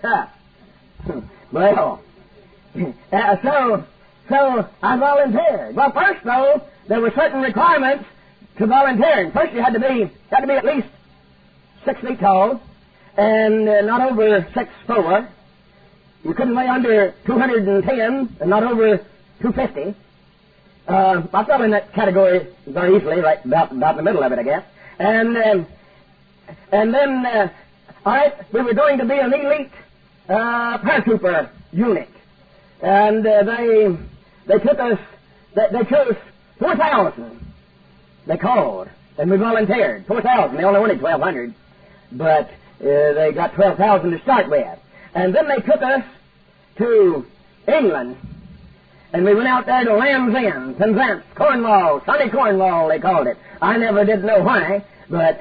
So I volunteered. Well, first, though, there were certain requirements to volunteering. First, you had to be at least 6 feet tall, and not over 6'4". You couldn't weigh under 210, and not over 250. I fell in that category very easily, right about in the middle of it, I guess. And then, all right, we were going to be an elite paratrooper unit, and they took us. They chose 4,000. They called, and we volunteered. 4,000. They only wanted 1,200, but they got 12,000 to start with. And then they took us to England. And we went out there to Land's End, Penzance, Cornwall, sunny Cornwall, they called it. I never did know why, but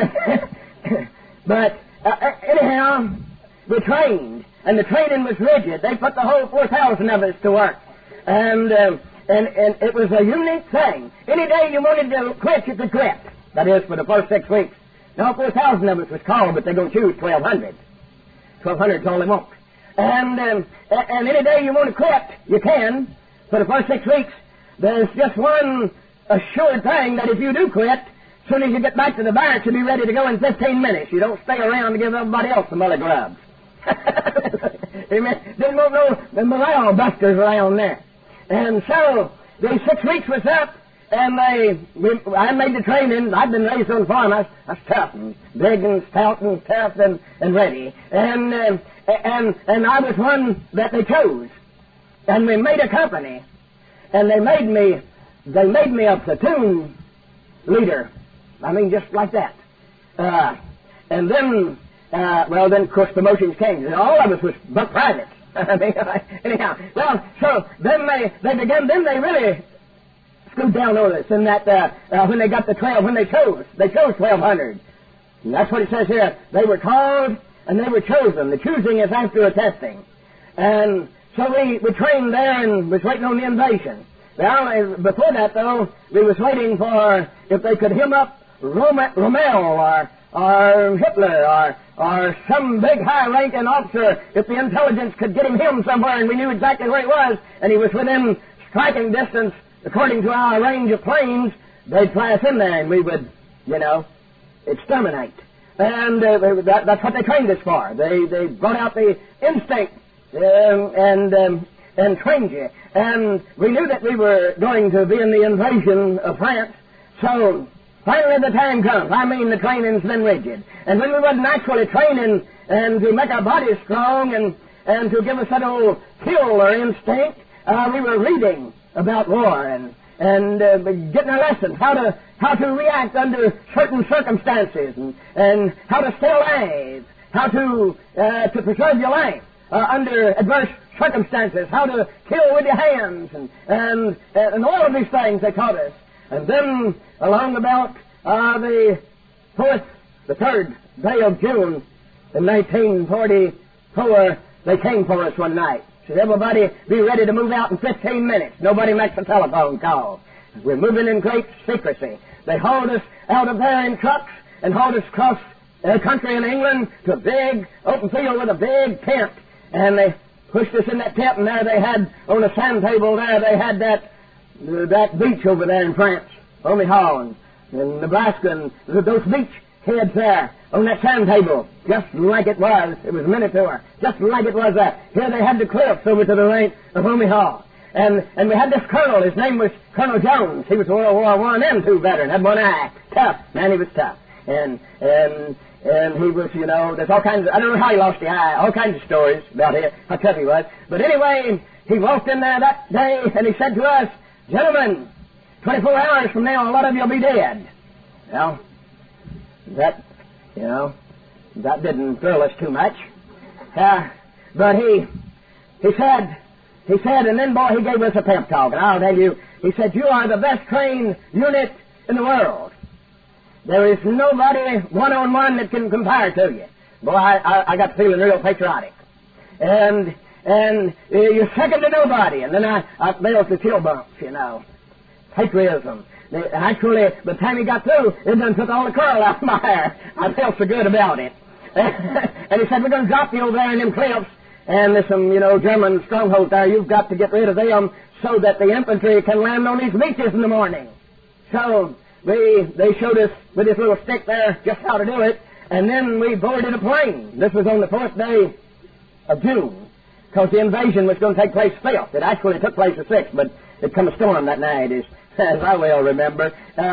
anyhow, we trained, and the training was rigid. They put the whole 4,000 of us to work, and it was a unique thing. Any day you wanted to quit, you could quit. That is, for the first 6 weeks. Now 4,000 of us was called, but they're going to choose 1,200. 1,200 is all they want. And any day you want to quit, you can. For the first 6 weeks, there's just one assured thing, that if you do quit, as soon as you get back to the barracks, you'll be ready to go in 15 minutes. You don't stay around to give everybody else some other grubs. Amen. Didn't want no morale busters around there. And so, the 6 weeks was up, and I made the training. I'd been raised on farm. I was tough and big and stout and tough and ready. And I was one that they chose. And we made a company. And they made me a platoon leader. Just like that. And then, then of course promotions came. And all of us was but private. Anyhow. Well, so then they really screwed down on us in that, when they got the 12, when they chose 1,200. And that's what it says here. They were called and they were chosen. The choosing is after a testing. And so we trained there and was waiting on the invasion. Before that, though, we was waiting for if they could hem up Rommel or Hitler or some big high-ranking officer, if the intelligence could get him somewhere and we knew exactly where he was, and he was within striking distance according to our range of planes, they'd fly us in there and we would, exterminate. And that's what they trained us for. They brought out the instinct and trained you. And we knew that we were going to be in the invasion of France. So finally the time comes. The training's been rigid. And when we wasn't actually training and to make our bodies strong and to give us that old killer instinct, we were reading about war getting a lesson how to react under certain circumstances, and how to stay alive, how to preserve your life under adverse circumstances, how to kill with your hands, and all of these things they taught us. And then along about the 3rd day of June in 1944, they came for us one night. Said, everybody be ready to move out in 15 minutes. Nobody makes a telephone call. We're moving in great secrecy. They hauled us out of there in trucks and hauled us across the country in England to a big open field with a big tent. And they pushed us in that tent, and there they had, on a sand table there, they had that beach over there in France, Omaha and Nebraska, and those beach heads there on that sand table, just like it was. It was Miniature, just like it was there. Here they had the cliffs over to the right of Omaha. And we had this colonel, his name was Colonel Jones. He was a World War I and II veteran, had one eye. Tough, man, he was tough. And he was, you know, there's all kinds of, I don't know how he lost the eye, all kinds of stories about it, how tough he was. But anyway, he walked in there that day and he said to us, gentlemen, 24 hours from now, a lot of you will be dead. Well, that didn't thrill us too much. But he said, and then, boy, he gave us a pep talk, and I'll tell you, he said, you are the best trained unit in the world. There is nobody one-on-one that can compare to you. Boy, I got feeling real patriotic. And you're second to nobody. And then I felt the chill bumps, you know. Patriotism. Actually, by the time he got through, it done took all the curl out of my hair. I felt so good about it. And he said, we're going to drop you over there in them cliffs. And there's some, you know, German strongholds there. You've got to get rid of them so that the infantry can land on these beaches in the morning. So they showed us with this little stick there just how to do it. And then we boarded a plane. This was on the 4th day of June, because the invasion was going to take place 5th. It actually took place the 6th, but it come a storm that night, as I well remember.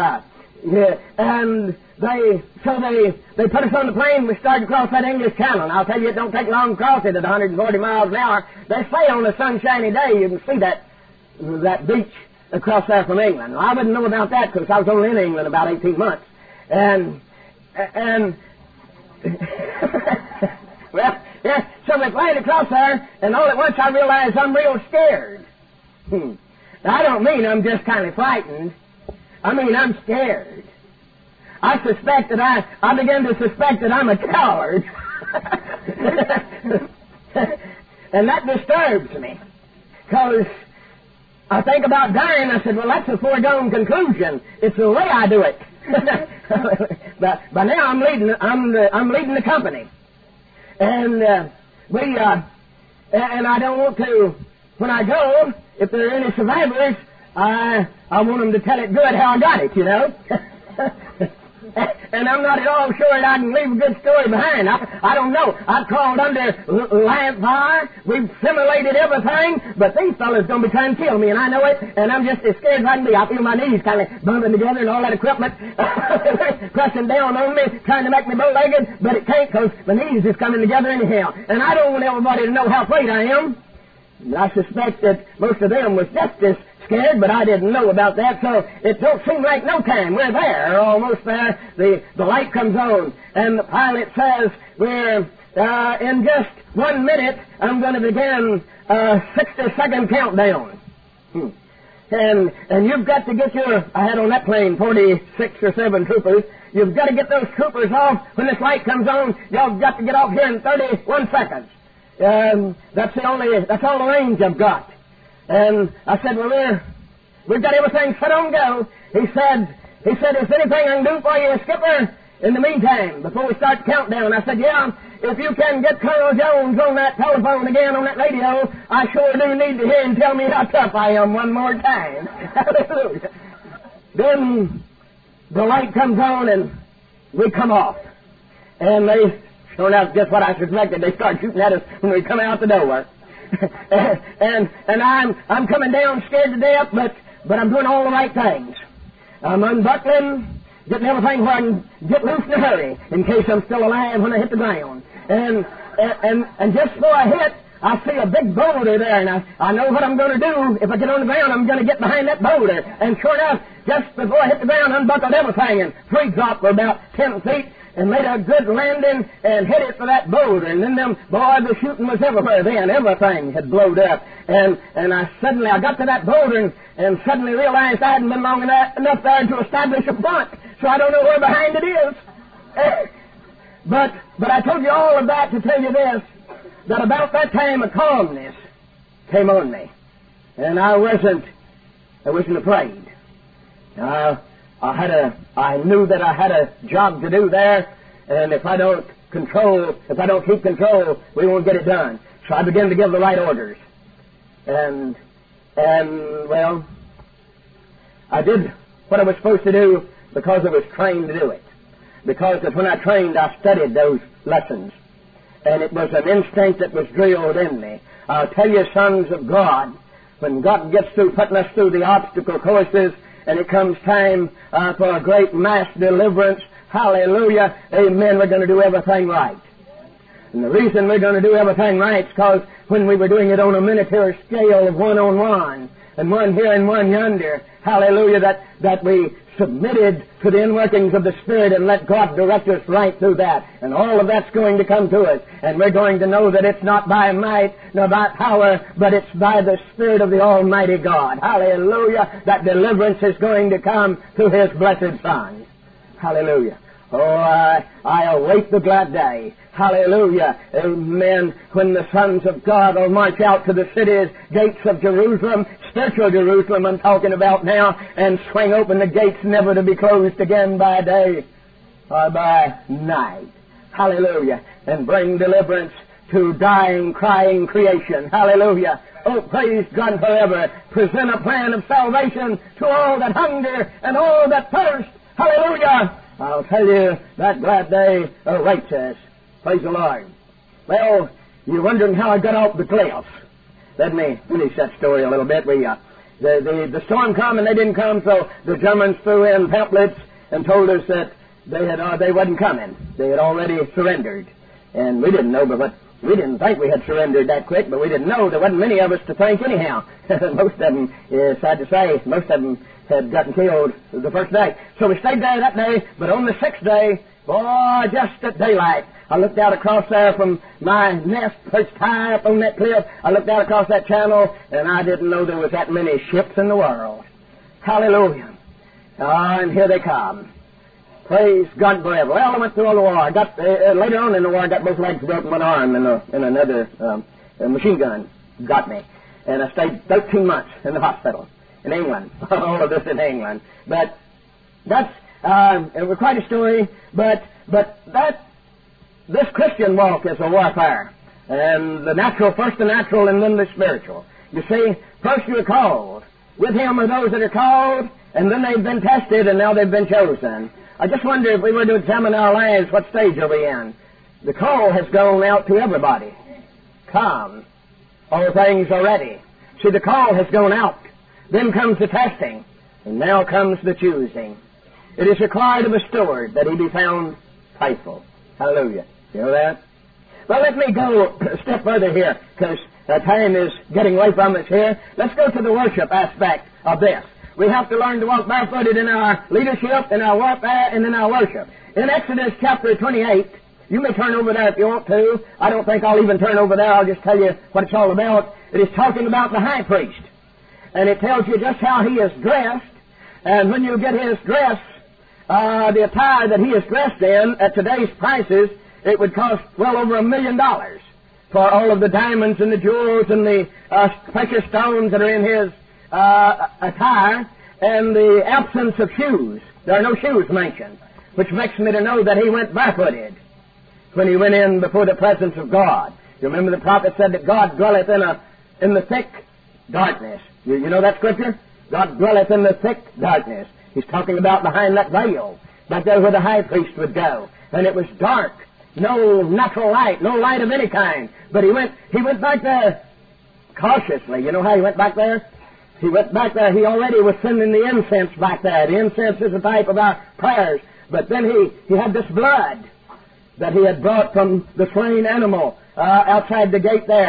And they put us on the plane. We started across that English Channel. And I'll tell you, it don't take long to cross it at 140 miles an hour. They say on a sunshiny day you can see that beach across there from England. Well, I wouldn't know about that because I was only in England about 18 months. And well, yeah, so we played across there, and all at once I realized I'm real scared. Now, I don't mean I'm just kind of frightened. I mean I'm scared. I begin to suspect that I'm a coward. And that disturbs me. Because I think about dying, I said, well, that's a foregone conclusion. It's the way I do it. But now I'm leading the company. And and I don't want to, when I go, if there are any survivors, I want them to tell it good how I got it, you know. And I'm not at all sure that I can leave a good story behind. I don't know. I've crawled under live fire. We've simulated everything, but these fellas going to be trying to kill me, and I know it, and I'm just as scared as I can be. I feel my knees kind of bumping together and all that equipment pressing down on me, trying to make me bow-legged, but it can't because my knees is coming together anyhow. And I don't want everybody to know how afraid I am. I suspect that most of them was just as scared, but I didn't know about that, so it don't seem like no time. We're there, almost there. The light comes on, and the pilot says, we're in just 1 minute, I'm going to begin a 60-second countdown. And you've got to get I had on that plane 46 or 7 troopers. You've got to get those troopers off when this light comes on. Y'all got to get off here in 31 seconds. That's all the range I've got. And I said, well, we've got everything set on go. He said, is there anything I can do for you, Skipper, in the meantime, before we start the countdown? I said, yeah, if you can get Colonel Jones on that telephone again, on that radio, I sure do need to hear him tell me how tough I am one more time. Hallelujah. Then the light comes on and we come off. And they, sure enough, just what I suspected, they start shooting at us when we come out the door. and I'm coming down scared to death, but I'm doing all the right things. I'm unbuckling, getting everything where I can get loose in a hurry in case I'm still alive when I hit the ground. And just before I hit, I see a big boulder there, and I know what I'm going to do. If I get on the ground, I'm going to get behind that boulder. And sure enough, just before I hit the ground, unbuckled everything, and free dropped for about 10 feet, and made a good landing and hit it for that boulder. And then the shooting was everywhere then. Everything had blowed up. And I got to that boulder and suddenly realized I hadn't been long enough there to establish a front. So I don't know where behind it is. But I told you all of that to tell you this, that about that time a calmness came on me. And I wasn't afraid. I knew that I had a job to do there, and if I don't keep control, we won't get it done. So I began to give the right orders. And well, I did what I was supposed to do because I was trained to do it. Because when I trained, I studied those lessons. And it was an instinct that was drilled in me. I'll tell you, sons of God, when God gets through putting us through the obstacle courses, and it comes time for a great mass deliverance, hallelujah, amen, we're going to do everything right. And the reason we're going to do everything right is because when we were doing it on a miniature scale of 1-on-1, and one here and one yonder, hallelujah, that we submitted to the inworkings of the Spirit and let God direct us right through that. And all of that's going to come to us. And we're going to know that it's not by might nor by power, but it's by the Spirit of the Almighty God. Hallelujah. That deliverance is going to come through His blessed Son. Hallelujah. Oh, I await the glad day. Hallelujah. Amen. When the sons of God will march out to the cities, gates of Jerusalem, spiritual Jerusalem I'm talking about now, and swing open the gates never to be closed again by day or by night. Hallelujah. And bring deliverance to dying, crying creation. Hallelujah. Oh, praise God forever. Present a plan of salvation to all that hunger and all that thirst. Hallelujah. I'll tell you, that glad day awaits us. Praise the Lord. Well, you're wondering how I got off the cliff. Let me finish that story a little bit. The storm come and they didn't come, so the Germans threw in pamphlets and told us that they wasn't coming. They had already surrendered. And we didn't know, we didn't think we had surrendered that quick, but we didn't know. There wasn't many of us to think anyhow. Most of them, it's sad to say, most of them had gotten killed the first day. So we stayed there that day, but on the 6th day, boy, just at daylight, I looked out across there from my nest perched high up on that cliff. I looked out across that channel, and I didn't know there was that many ships in the world. Hallelujah. And here they come. Praise God forever. Well, I went through all the war. I got later on in the war, I got both legs broken, one arm, and another machine gun got me. And I stayed 13 months in the hospital in England. All of this in England. But that's it was quite a story. But this Christian walk is a warfare, and the natural first, the natural, and then the spiritual. You see, first you're called. With Him are those that are called, and then they've been tested, and now they've been chosen. I just wonder if we were to examine our lives, what stage are we in? The call has gone out to everybody. Come, all things are ready. See, the call has gone out. Then comes the testing, and now comes the choosing. It is required of a steward that he be found faithful. Hallelujah. You know that? Well, let me go a step further here, because time is getting away from us here. Let's go to the worship aspect of this. We have to learn to walk barefooted in our leadership, in our warfare, and in our worship. In Exodus chapter 28, you may turn over there if you want to. I don't think I'll even turn over there. I'll just tell you what it's all about. It is talking about the high priest. And it tells you just how he is dressed. And when you get his dress, the attire that he is dressed in, at today's prices, it would cost well over $1 million for all of the diamonds and the jewels and the precious stones that are in his attire, and the absence of shoes. There are no shoes mentioned, which makes me to know that he went barefooted when he went in before the presence of God. You remember the prophet said that God dwelleth in the thick darkness. You know that scripture? God dwelleth in the thick darkness. He's talking about behind that veil, back there where the high priest would go. And it was dark, no natural light, no light of any kind. But he went back there cautiously. You know how he went back there? He went back there. He already was sending the incense back there. The incense is a type of our prayers. But then he had this blood that he had brought from the slain animal outside the gate there.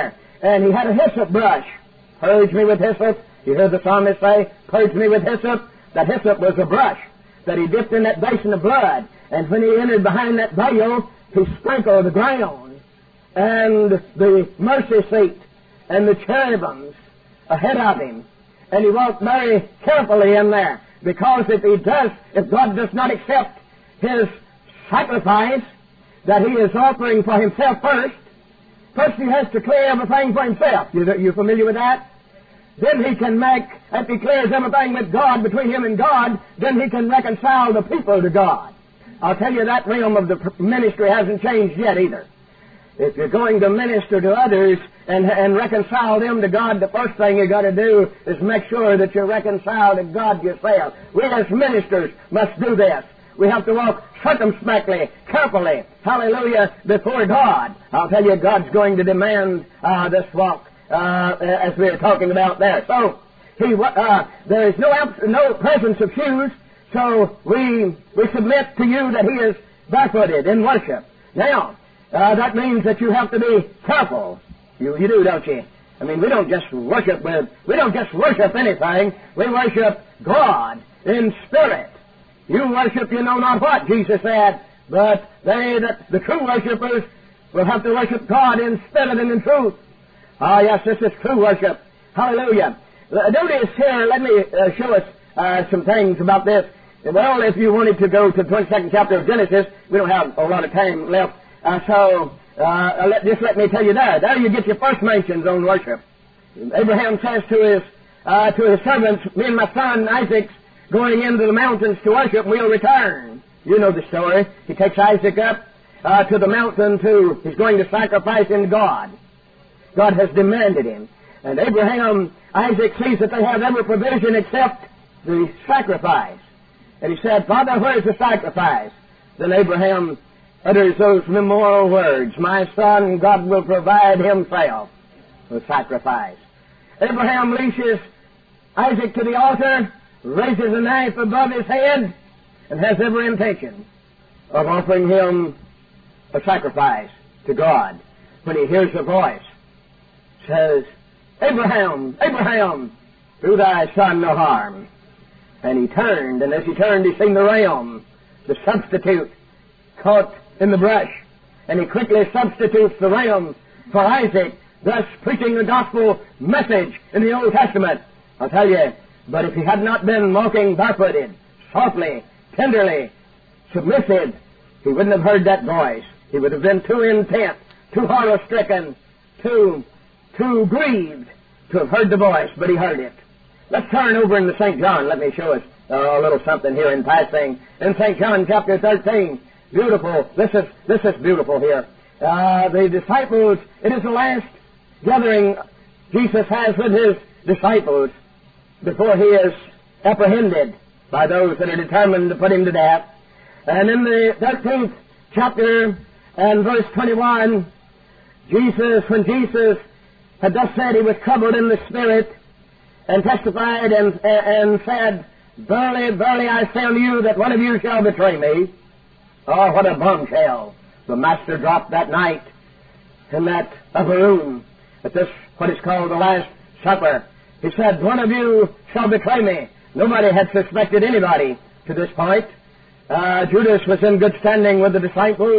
and he had a hyssop brush. Purge me with hyssop. You heard the psalmist say, purge me with hyssop. That hyssop was a brush that he dipped in that basin of blood. And when he entered behind that veil, he sprinkled the ground and the mercy seat and the cherubims ahead of him. And he walked very carefully in there, because if God does not accept his sacrifice that he is offering for himself first he has to clear everything for himself. You familiar with that? Then he can if he clears everything with God, between him and God, then he can reconcile the people to God. I'll tell you, that realm of the ministry hasn't changed yet either. If you're going to minister to others and reconcile them to God, the first thing you've got to do is make sure that you're reconciled to God yourself. We as ministers must do this. We have to walk circumspectly, carefully, hallelujah, before God. I'll tell you, God's going to demand this walk, as we are talking about there. So, there is no presence of shoes, so we submit to you that he is barefooted in worship. Now, that means that you have to be careful. You do, don't you? I mean, we don't just worship anything. We worship God in spirit. You worship you know not what, Jesus said, but the true worshipers will have to worship God in spirit and in truth. Ah, yes, this is true worship. Hallelujah. Notice here, let me show us some things about this. Well, if you wanted to go to the 22nd chapter of Genesis, we don't have a lot of time left, just let me tell you that. There you get your first mentions on worship. Abraham says to his servants, me and my son Isaac's going into the mountains to worship, and we'll return. You know the story. He takes Isaac up to the mountain he's going to sacrifice in God. God has demanded him. And Isaac sees that they have every provision except the sacrifice. And he said, Father, where's the sacrifice? Then Abraham utters those memorial words, my son, God will provide himself the sacrifice. Abraham leashes Isaac to the altar, raises a knife above his head, and has every intention of offering him a sacrifice to God. When he hears a voice, says, Abraham, Abraham, do thy son no harm. And he turned, and as he turned, he seen the ram, the substitute, caught in the brush. And he quickly substitutes the ram for Isaac, thus preaching the gospel message in the Old Testament. I'll tell you, but if he had not been walking barefooted, softly, tenderly, submissive, he wouldn't have heard that voice. He would have been too intent, too horror-stricken, too grieved to have heard the voice, but he heard it. Let's turn over into St. John. Let me show us a little something here in passing. In St. John chapter 13, beautiful. This is beautiful here. The disciples, it is the last gathering Jesus has with his disciples before he is apprehended by those that are determined to put him to death. And in the 13th chapter and verse 21, when Jesus had thus said, he was troubled in the spirit, and testified and said, Verily, verily, I say unto you that one of you shall betray me. Oh, what a bombshell the Master dropped that night in that upper room at this, what is called the Last Supper. He said, one of you shall betray me. Nobody had suspected anybody to this point. Judas was in good standing with the disciples,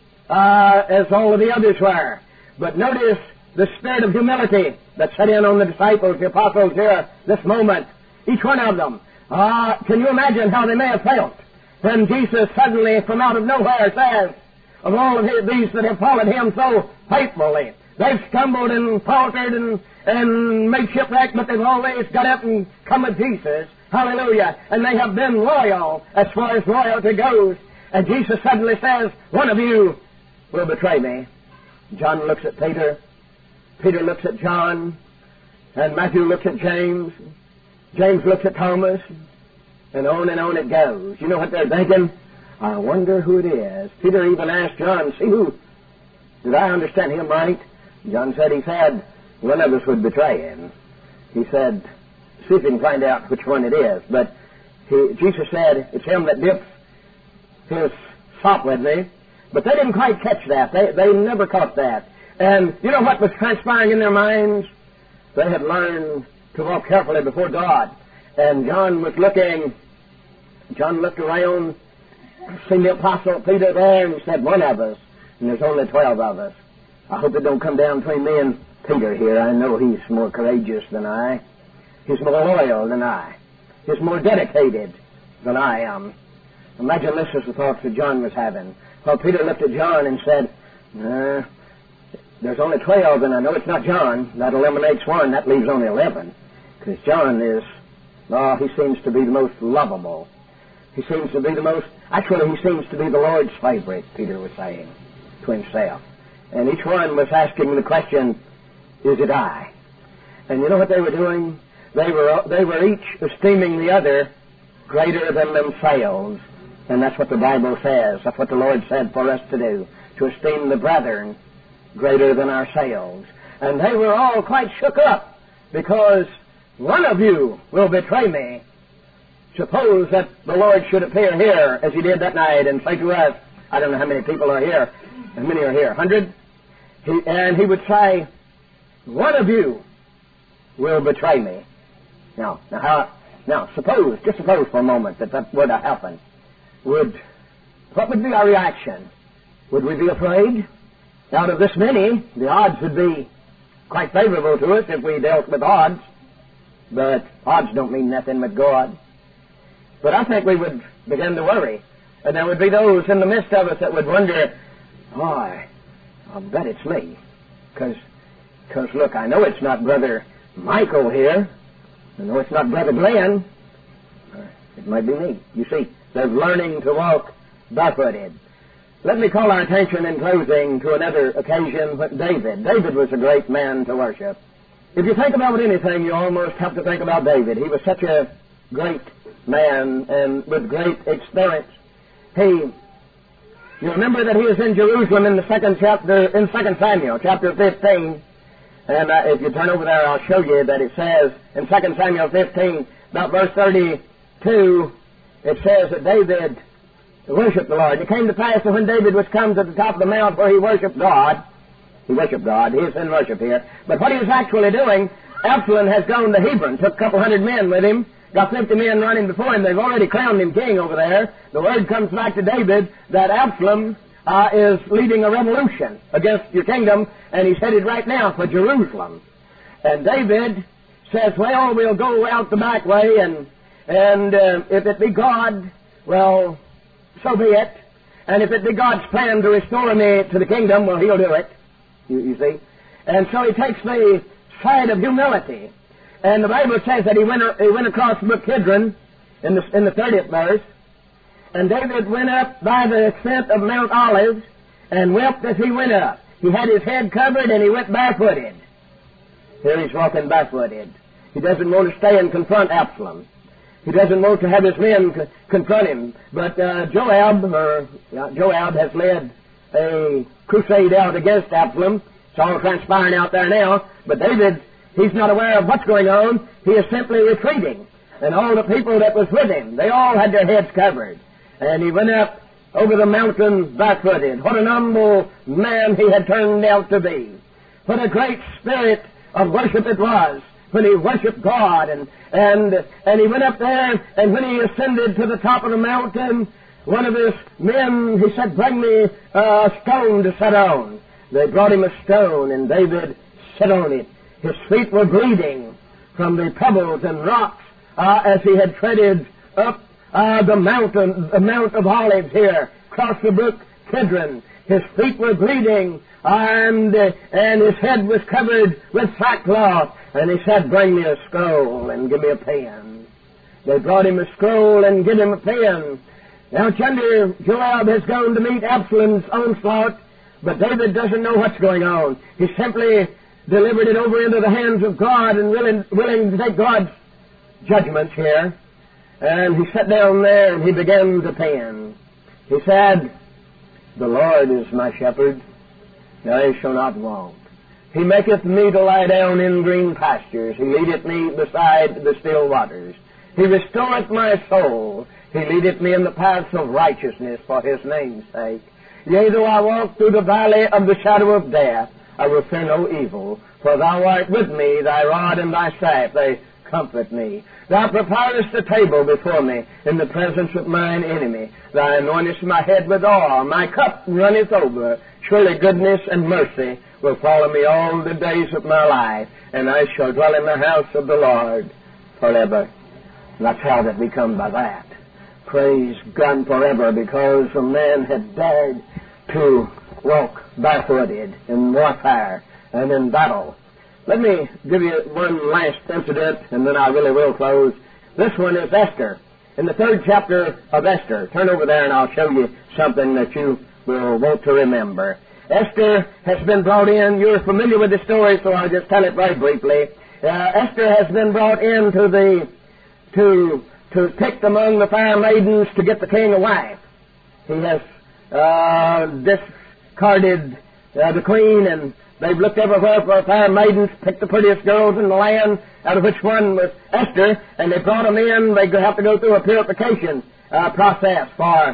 as all of the others were. But notice the spirit of humility that set in on the disciples, the apostles here, this moment. Each one of them. Can you imagine how they may have felt when Jesus suddenly, from out of nowhere, says, of all of these that have followed him so faithfully, they've stumbled and faltered and made shipwreck, but they've always got up and come with Jesus. Hallelujah. And they have been loyal as far as loyalty goes. And Jesus suddenly says, one of you will betray me. John looks at Peter. Peter looks at John. And Matthew looks at James. James looks at Thomas. And on it goes. You know what they're thinking? I wonder who it is. Peter even asked John, see who? Did I understand him right? John said, he said, one of us would betray him. He said, see if you can find out which one it is. But Jesus said, it's him that dips his sop with me. But they didn't quite catch that. They never caught that. And you know what was transpiring in their minds? They had learned to walk carefully before God. And John looked around, seen the Apostle Peter there, and he said, one of us, and there's only 12 of us. I hope it don't come down between me and Peter here. I know he's more courageous than I. He's more loyal than I. He's more dedicated than I am. Imagine this is the thoughts that John was having. Well, Peter looked at John and said, there's only 12, and I know it's not John. That eliminates one. That leaves only 11. Because John is, he seems to be the most lovable. He seems to be the Lord's favorite, Peter was saying to himself. And each one was asking the question, is it I? And you know what they were doing? They were each esteeming the other greater than themselves. And that's what the Bible says. That's what the Lord said for us to do, to esteem the brethren greater than ourselves. And they were all quite shook up, because one of you will betray me. Suppose that the Lord should appear here, as he did that night, and say to us, I don't know how many people are here. How many are here? 100? And he would say, one of you will betray me. Now, suppose for a moment that were to happen. What would be our reaction? Would we be afraid? Out of this many, the odds would be quite favorable to us if we dealt with odds. But odds don't mean nothing with God. But I think we would begin to worry. And there would be those in the midst of us that would wonder, I'll bet it's me. Because look, I know it's not Brother Michael here. I know it's not Brother Glenn. It might be me. You see, they're learning to walk barefooted. Let me call our attention in closing to another occasion with David. David was a great man to worship. If you think about anything, you almost have to think about David. He was such a great man and with great experience. You remember that he was in Jerusalem in the second Samuel, chapter 15. And if you turn over there, I'll show you that it says in 2 Samuel 15, about verse 32, it says that David worshiped the Lord. It came to pass that when David was come to the top of the mount where he worshiped God, he is in worship here. But what he was actually doing, Absalom has gone to Hebron, took a couple hundred men with him, got 50 men running before him. They've already crowned him king over there. The word comes back to David that Absalom is leading a revolution against your kingdom, and he's headed right now for Jerusalem. And David says, well, we'll go out the back way, and if it be God, well, so be it. And if it be God's plan to restore me to the kingdom, well, he'll do it. You see? And so he takes the side of humility. And the Bible says that he went across the brook Kidron in the 30th verse. And David went up by the ascent of Mount Olives and wept as he went up. He had his head covered and he went barefooted. Here he's walking barefooted. He doesn't want to stay and confront Absalom. He doesn't want to have his men confront him. But Joab has led a crusade out against Absalom. It's all transpiring out there now. But David, he's not aware of what's going on. He is simply retreating. And all the people that was with him, they all had their heads covered. And he went up over the mountain barefooted. What an humble man he had turned out to be. What a great spirit of worship it was when he worshiped God. And he went up there, and when he ascended to the top of the mountain, one of his men, he said, bring me a stone to sit on. They brought him a stone, and David sat on it. His feet were bleeding from the pebbles and rocks as he had treaded up the Mount of Olives here, across the brook Kidron. His feet were bleeding, and his head was covered with sackcloth. And he said, bring me a scroll and give me a pen. They brought him a scroll and give him a pen. Now, Joab has gone to meet Absalom's onslaught, but David doesn't know what's going on. He simply delivered it over into the hands of God and willing to take God's judgments here. And he sat down there and he began to pen. He said, the Lord is my shepherd, I shall not want. He maketh me to lie down in green pastures. He leadeth me beside the still waters. He restoreth my soul. He leadeth me in the paths of righteousness for his name's sake. Yea, though I walk through the valley of the shadow of death, I will fear no evil. For thou art with me, thy rod and thy staff, they comfort me. Thou preparest a table before me in the presence of mine enemy. Thou anointest my head with oil, my cup runneth over. Surely goodness and mercy will follow me all the days of my life, and I shall dwell in the house of the Lord forever. And that's how that we come by that. Praise God forever, because a man had dared to walk barefooted in warfare and in battle. Let me give you one last incident, and then I really will close. This one is Esther. In the 3rd chapter of Esther. Turn over there and I'll show you something that you will want to remember. Esther has been brought in. You're familiar with the story, so I'll just tell it very briefly. Esther has been brought in to pick among the fair maidens to get the king a wife. He has discarded the queen, and they've looked everywhere for fair maidens, picked the prettiest girls in the land, out of which one was Esther, and they brought them in. They have to go through a purification process for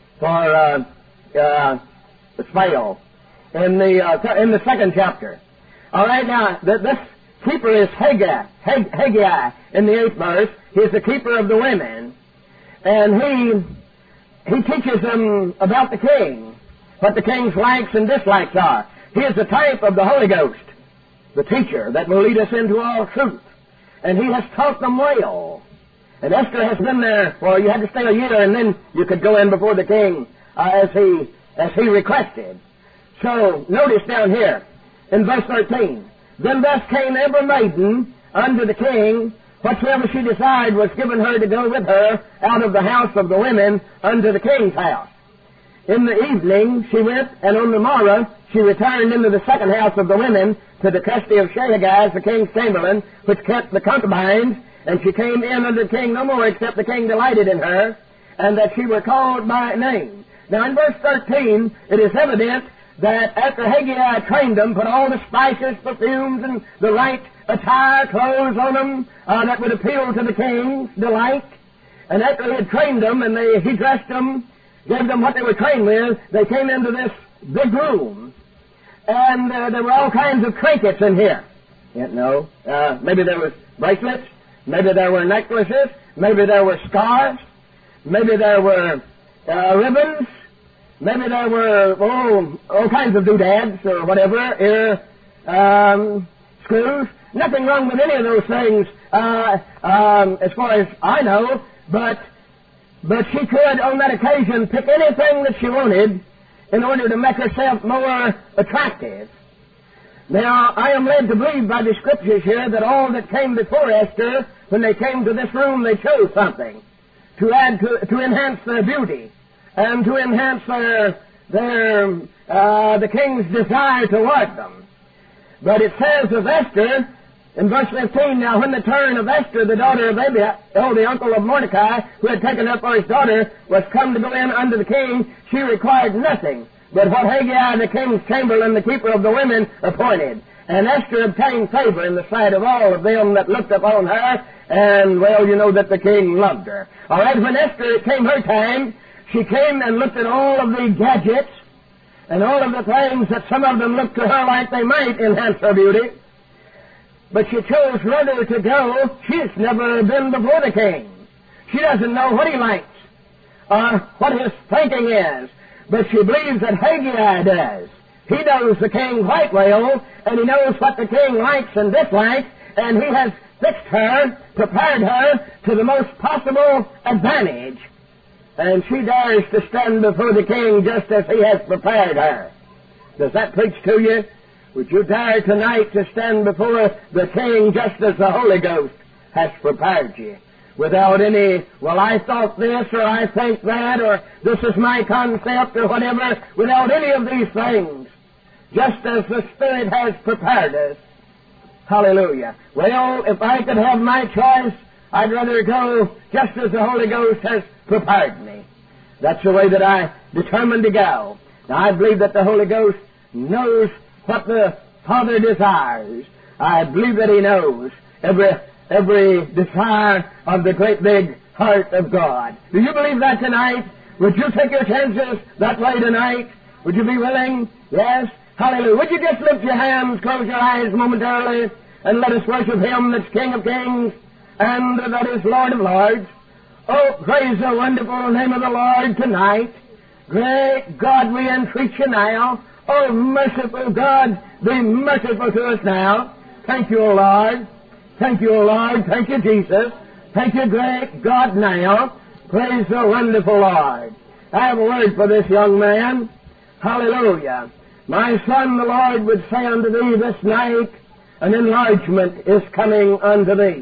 the spell in the 2nd chapter. All right, now this keeper is Haggai in the 8th verse. He is the keeper of the women, and he teaches them about the king, what the king's likes and dislikes are. He is the type of the Holy Ghost, the teacher that will lead us into all truth. And he has taught them well. And Esther has been there. Well, you had to stay a year, and then you could go in before the king as he requested. So notice down here in verse 13. Then thus came every maiden unto the king. Whatsoever she desired was given her to go with her out of the house of the women unto the king's house. In the evening she went, and on the morrow she returned into the 2nd house of the women to the custody of Shahagaz, the king's chamberlain, which kept the concubines, and she came in unto the king no more, except the king delighted in her, and that she were called by name. Now in verse 13, it is evident that after Haggai trained them, put all the spices, perfumes, and the right attire, clothes on them that would appeal to the king's delight, and after he had trained them and he dressed them, gave them what they were trained with, they came into this big room, and there were all kinds of trinkets in here. Maybe there was bracelets, maybe there were necklaces, maybe there were scarves, maybe there were ribbons, maybe there were all kinds of doodads or whatever, ear screws. Nothing wrong with any of those things as far as I know, but she could on that occasion pick anything that she wanted in order to make herself more attractive. Now, I am led to believe by the Scriptures here that all that came before Esther, when they came to this room, they chose something to add to enhance their beauty and to enhance the king's desire toward them. But it says of Esther, in verse 15, now when the turn of Esther, the daughter of Abihail, the uncle of Mordecai, who had taken her for his daughter, was come to go in unto the king, she required nothing but what Haggai, the king's chamberlain, the keeper of the women, appointed. And Esther obtained favor in the sight of all of them that looked upon her, and, well, you know that the king loved her. All right, when Esther came her time, she came and looked at all of the gadgets and all of the things that some of them looked to her like they might enhance her beauty. But she chose rather to go. She's never been before the king. She doesn't know what he likes or what his thinking is. But she believes that Haggai does. He knows the king quite well, and he knows what the king likes and dislikes, and he has fixed her, prepared her to the most possible advantage. And she dares to stand before the king just as he has prepared her. Does that preach to you? Would you dare tonight to stand before the king just as the Holy Ghost has prepared you? Without any, well, I thought this, or I think that, or this is my concept, or whatever, without any of these things. Just as the Spirit has prepared us. Hallelujah. Well, if I could have my choice, I'd rather go just as the Holy Ghost has prepared me. That's the way that I determined to go. Now, I believe that the Holy Ghost knows what the Father desires. I believe that He knows every desire of the great big heart of God. Do you believe that tonight? Would you take your chances that way tonight? Would you be willing? Yes? Hallelujah. Would you just lift your hands, close your eyes momentarily, and let us worship Him that's King of kings and that is Lord of lords. Oh, praise the wonderful name of the Lord tonight. Great God, we entreat you now. Oh, merciful God, be merciful to us now. Thank you, O Lord. Thank you, O Lord. Thank you, Jesus. Thank you, great God, now. Praise the wonderful Lord. I have a word for this young man. Hallelujah. My son, the Lord would say unto thee this night, an enlargement is coming unto thee.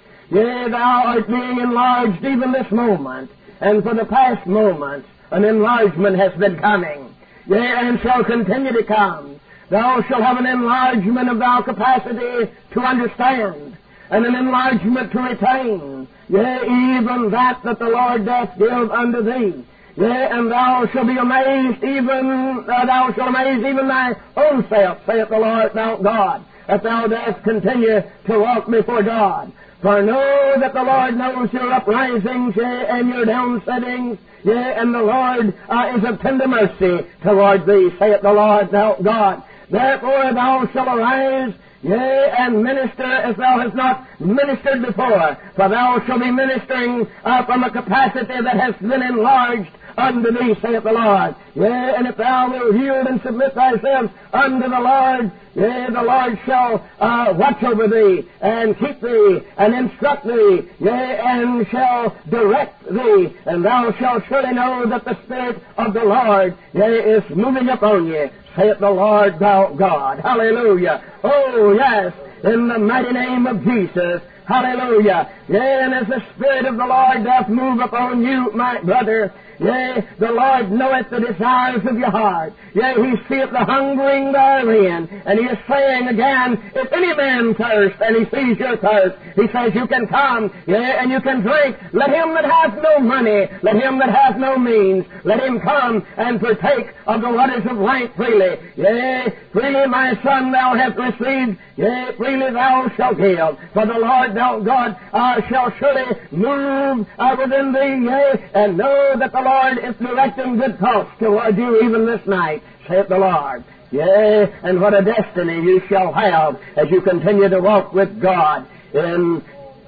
Yea, thou art being enlarged even this moment, and for the past moments an enlargement has been coming. Yea, and shall continue to come. Thou shalt have an enlargement of thy capacity to understand, and an enlargement to retain, yea, even that the Lord doth give unto thee. Yea, and thou shalt be amazed even, thou shalt amaze even thy own self, saith the Lord thou God, that thou dost continue to walk before God. For know that the Lord knows your uprisings, yea, and your downsettings, yea, and the Lord is of tender mercy toward thee, saith the Lord thou God. Therefore thou shalt arise, yea, and minister as thou hast not ministered before, for thou shalt be ministering from a capacity that has been enlarged unto thee, saith the Lord. Yea, and if thou wilt yield and submit thyself unto the Lord, yea, the Lord shall watch over thee, and keep thee, and instruct thee, yea, and shall direct thee, and thou shalt surely know that the Spirit of the Lord, yea, is moving upon you, saith the Lord thou God. Hallelujah. Oh, yes, in the mighty name of Jesus. Hallelujah. Yea, and as the Spirit of the Lord doth move upon you, my brother, yea, the Lord knoweth the desires of your heart. Yea, He seeth the hungering therein. And He is saying again, if any man thirst, and he sees your thirst, He says, you can come, yea, and you can drink. Let him that hath no money, let him that hath no means, let him come and partake of the waters of life freely. Yea, freely, my son, thou hast received, yea, freely thou shalt give. For the Lord thou God shall surely move within thee, yea, and know that the Lord is directing good thoughts toward you even this night, saith the Lord. Yea, and what a destiny you shall have as you continue to walk with God in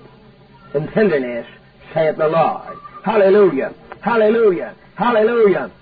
tenderness, saith the Lord. Hallelujah, hallelujah, hallelujah.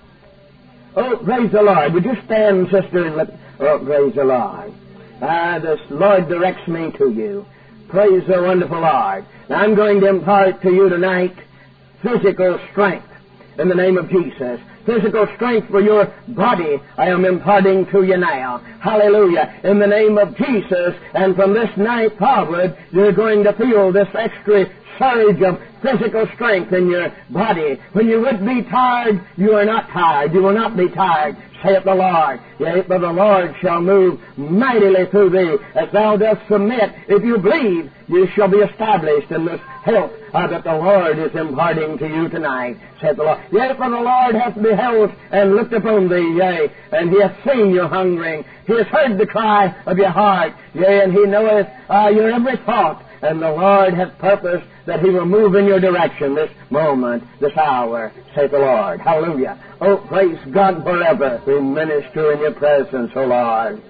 Oh, praise the Lord. Would you stand, sister, and let... Oh, praise the Lord. The Lord directs me to you. Praise the wonderful Lord. Now, I'm going to impart to you tonight physical strength in the name of Jesus. Physical strength for your body I am imparting to you now. Hallelujah. In the name of Jesus. And from this night forward, you're going to feel this extra surge of physical strength in your body. When you would be tired, you are not tired. You will not be tired, saith the Lord. Yea, but the Lord shall move mightily through thee as thou dost submit. If you believe, you shall be established in this health that the Lord is imparting to you tonight, saith the Lord. Yea, for the Lord hath beheld and looked upon thee, yea, and He hath seen your hungering. He has heard the cry of your heart, yea, and He knoweth your every thought. And the Lord hath purposed that He will move in your direction this moment, this hour, saith the Lord. Hallelujah. Oh, praise God forever. We minister in your presence, O Lord.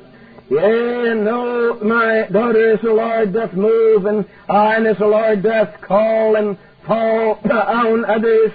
Yea, and know, my daughter, as the Lord doth move, and as the Lord doth call and fall on others,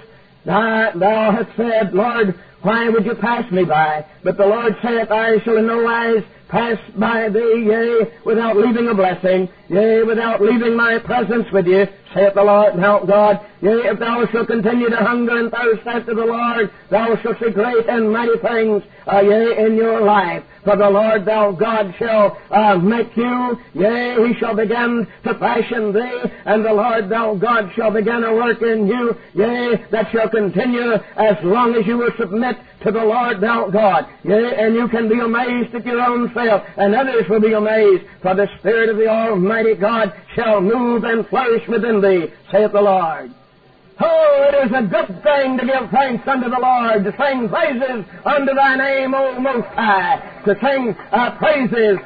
thou hast said, Lord, why would you pass me by? But the Lord saith, I shall in no wise pass by thee, yea, without leaving a blessing, yea, without leaving my presence with you, saith the Lord thou God. Yea, if thou shalt continue to hunger and thirst after the Lord, thou shalt see great and mighty things, yea, in your life. For the Lord thou God shall make you, yea, He shall begin to fashion thee, and the Lord thou God shall begin a work in you, yea, that shall continue as long as you will submit to the Lord thou God. Yea, and you can be amazed at your own self, and others will be amazed, for the Spirit of the Almighty God shall move and flourish within thee, saith the Lord. Oh, it is a good thing to give thanks unto the Lord, to sing praises unto thy name, O Most High, to sing praises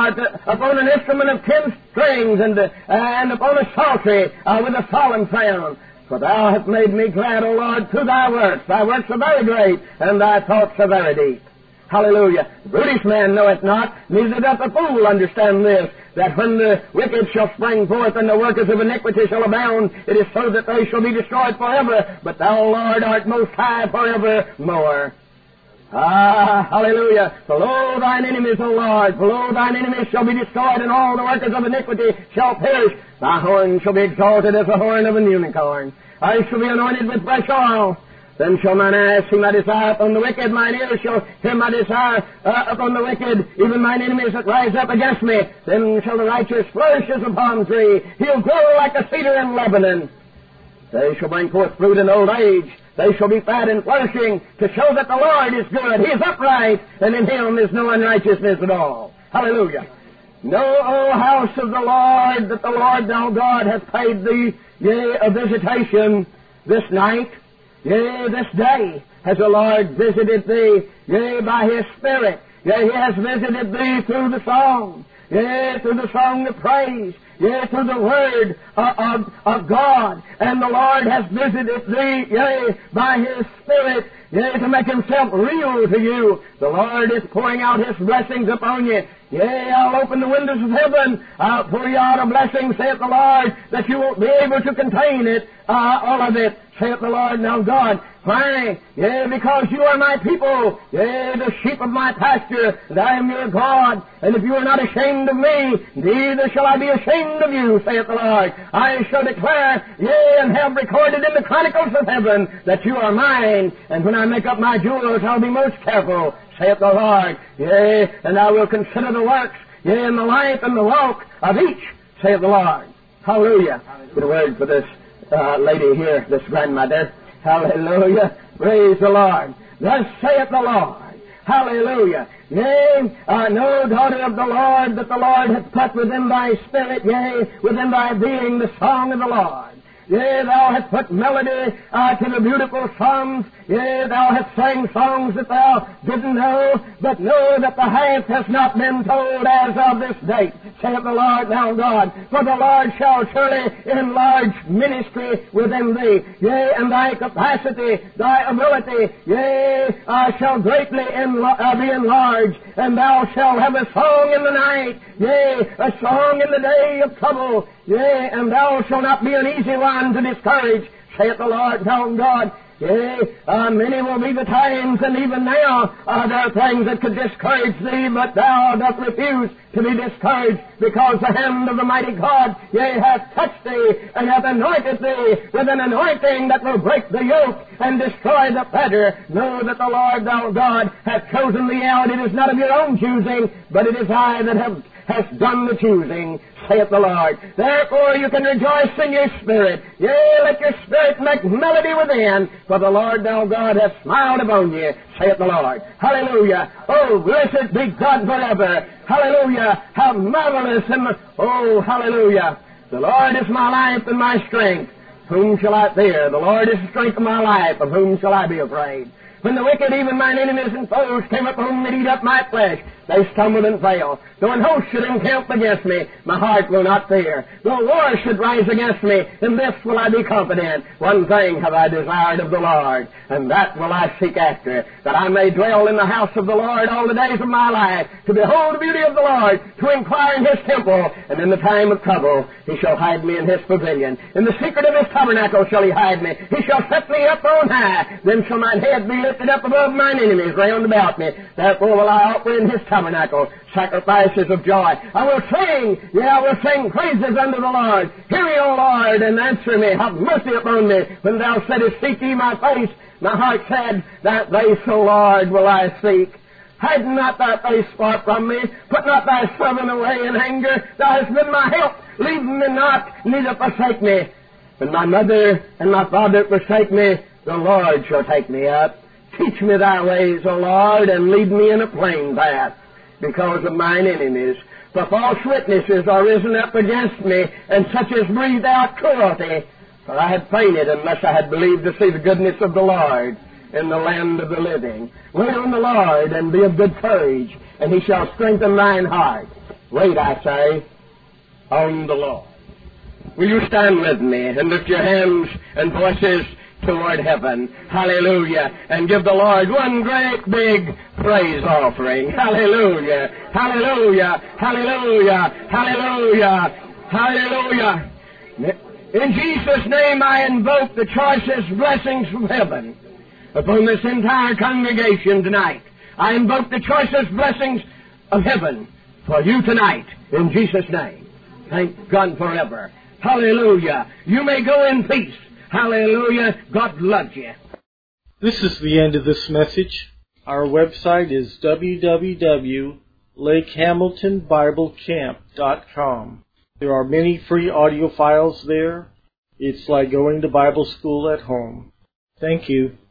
upon an instrument of 10 strings and upon a psaltery with a solemn sound. For thou hast made me glad, O Lord, through thy works. Thy works are very great, and thy thoughts are very deep. Hallelujah. The brutish man knoweth not, neither doth the fool understand this, that when the wicked shall spring forth and the workers of iniquity shall abound, it is so that they shall be destroyed forever. But thou, Lord, art most high forevermore. Ah, hallelujah. Below thine enemies, O Lord, below thine enemies shall be destroyed, and all the workers of iniquity shall perish. Thy horn shall be exalted as the horn of an unicorn. I shall be anointed with fresh oil. Then shall mine eyes see my desire upon the wicked, mine ears shall hear my desire upon the wicked, even mine enemies that rise up against me. Then shall the righteous flourish as a palm tree. He'll grow like a cedar in Lebanon. They shall bring forth fruit in old age. They shall be fat and flourishing, to show that the Lord is good. He is upright, and in Him is no unrighteousness at all. Hallelujah. Know, O house of the Lord, that the Lord thou God hath paid thee, yea, a visitation this night. Yea, this day has the Lord visited thee, yea, by His Spirit. Yea, He has visited thee through the song. Yea, through the song of praise. Yea, through the word of God. And the Lord has visited thee, yea, by His Spirit, yea, to make Himself real to you. The Lord is pouring out His blessings upon you. Yea, I'll open the windows of heaven. I'll pour you out a blessing, saith the Lord, that you won't be able to contain it, all of it, saith the Lord now God. Why? Yea, because you are my people, yea, the sheep of my pasture, and I am your God. And if you are not ashamed of me, neither shall I be ashamed of you, saith the Lord. I shall declare, yea, and have recorded in the chronicles of heaven, that you are mine. And when I make up my jewels, I'll be most careful, saith the Lord. Yea, and I will consider the works, yea, and the life and the walk of each, saith the Lord. Hallelujah. Good word for this lady here, this grandmother. Hallelujah. Praise the Lord. Thus saith the Lord. Hallelujah. Yea, know, daughter of the Lord, that the Lord hath put within thy spirit, yea, within thy being, the song of the Lord. Yea, thou hast put melody to the beautiful psalms. Yea, thou hast sang songs that thou didn't know, but know that the half has not been told as of this date, saith the Lord thou God. For the Lord shall surely enlarge ministry within thee. Yea, and thy capacity, thy ability, yea, shall greatly be enlarged. And thou shalt have a song in the night, yea, a song in the day of trouble. Yea, and thou shalt not be an easy one to discourage, saith the Lord thou God. Yea, many will be the times, and even now there are things that could discourage thee, but thou dost refuse to be discouraged, because the hand of the mighty God, yea, hath touched thee, and hath anointed thee with an anointing that will break the yoke and destroy the fetter. Know that the Lord thou God hath chosen thee out. It is not of your own choosing, but it is I that has done the choosing, saith the Lord. Therefore you can rejoice in your spirit. Yea, let your spirit make melody within, for the Lord thou God hath smiled upon you, saith the Lord. Hallelujah. Oh, blessed be God forever. Hallelujah. How marvelous and oh, hallelujah. The Lord is my life and my strength. Whom shall I fear? The Lord is the strength of my life. Of whom shall I be afraid? When the wicked, even mine enemies and foes, came upon me to eat up my flesh, they stumbled and fell. Though an host should encamp against me, my heart will not fear. Though war should rise against me, in this will I be confident. One thing have I desired of the Lord, and that will I seek after, that I may dwell in the house of the Lord all the days of my life, to behold the beauty of the Lord, to inquire in His temple, and in the time of trouble He shall hide me in His pavilion. In the secret of His tabernacle shall He hide me. He shall set me up on high. Then shall mine head be lifted up above mine enemies round about me. Therefore will I offer in His tabernacle sacrifices of joy. I will sing, yea, I will sing praises unto the Lord. Hear me, O Lord, and answer me. Have mercy upon me. When thou saidst, seek ye my face, my heart said, that face, O Lord, will I seek. Hide not thy face far from me. Put not thy servant away in anger. Thou hast been my help. Leave me not, neither forsake me. When my mother and my father forsake me, the Lord shall take me up. Teach me thy ways, O Lord, and lead me in a plain path, because of mine enemies. For false witnesses are risen up against me, and such as breathe out cruelty. For I had fainted unless I had believed to see the goodness of the Lord in the land of the living. Wait on the Lord, and be of good courage, and He shall strengthen thine heart. Wait, I say, on the Lord. Will you stand with me and lift your hands and voices toward heaven. Hallelujah. And give the Lord one great big praise offering. Hallelujah. Hallelujah. Hallelujah. Hallelujah. Hallelujah. In Jesus' name I invoke the choicest blessings from heaven upon this entire congregation tonight. I invoke the choicest blessings of heaven for you tonight in Jesus' name. Thank God forever. Hallelujah. You may go in peace. Hallelujah. God loves you. This is the end of this message. Our website is www.lakehamiltonbiblecamp.com. There are many free audio files there. It's like going to Bible school at home. Thank you.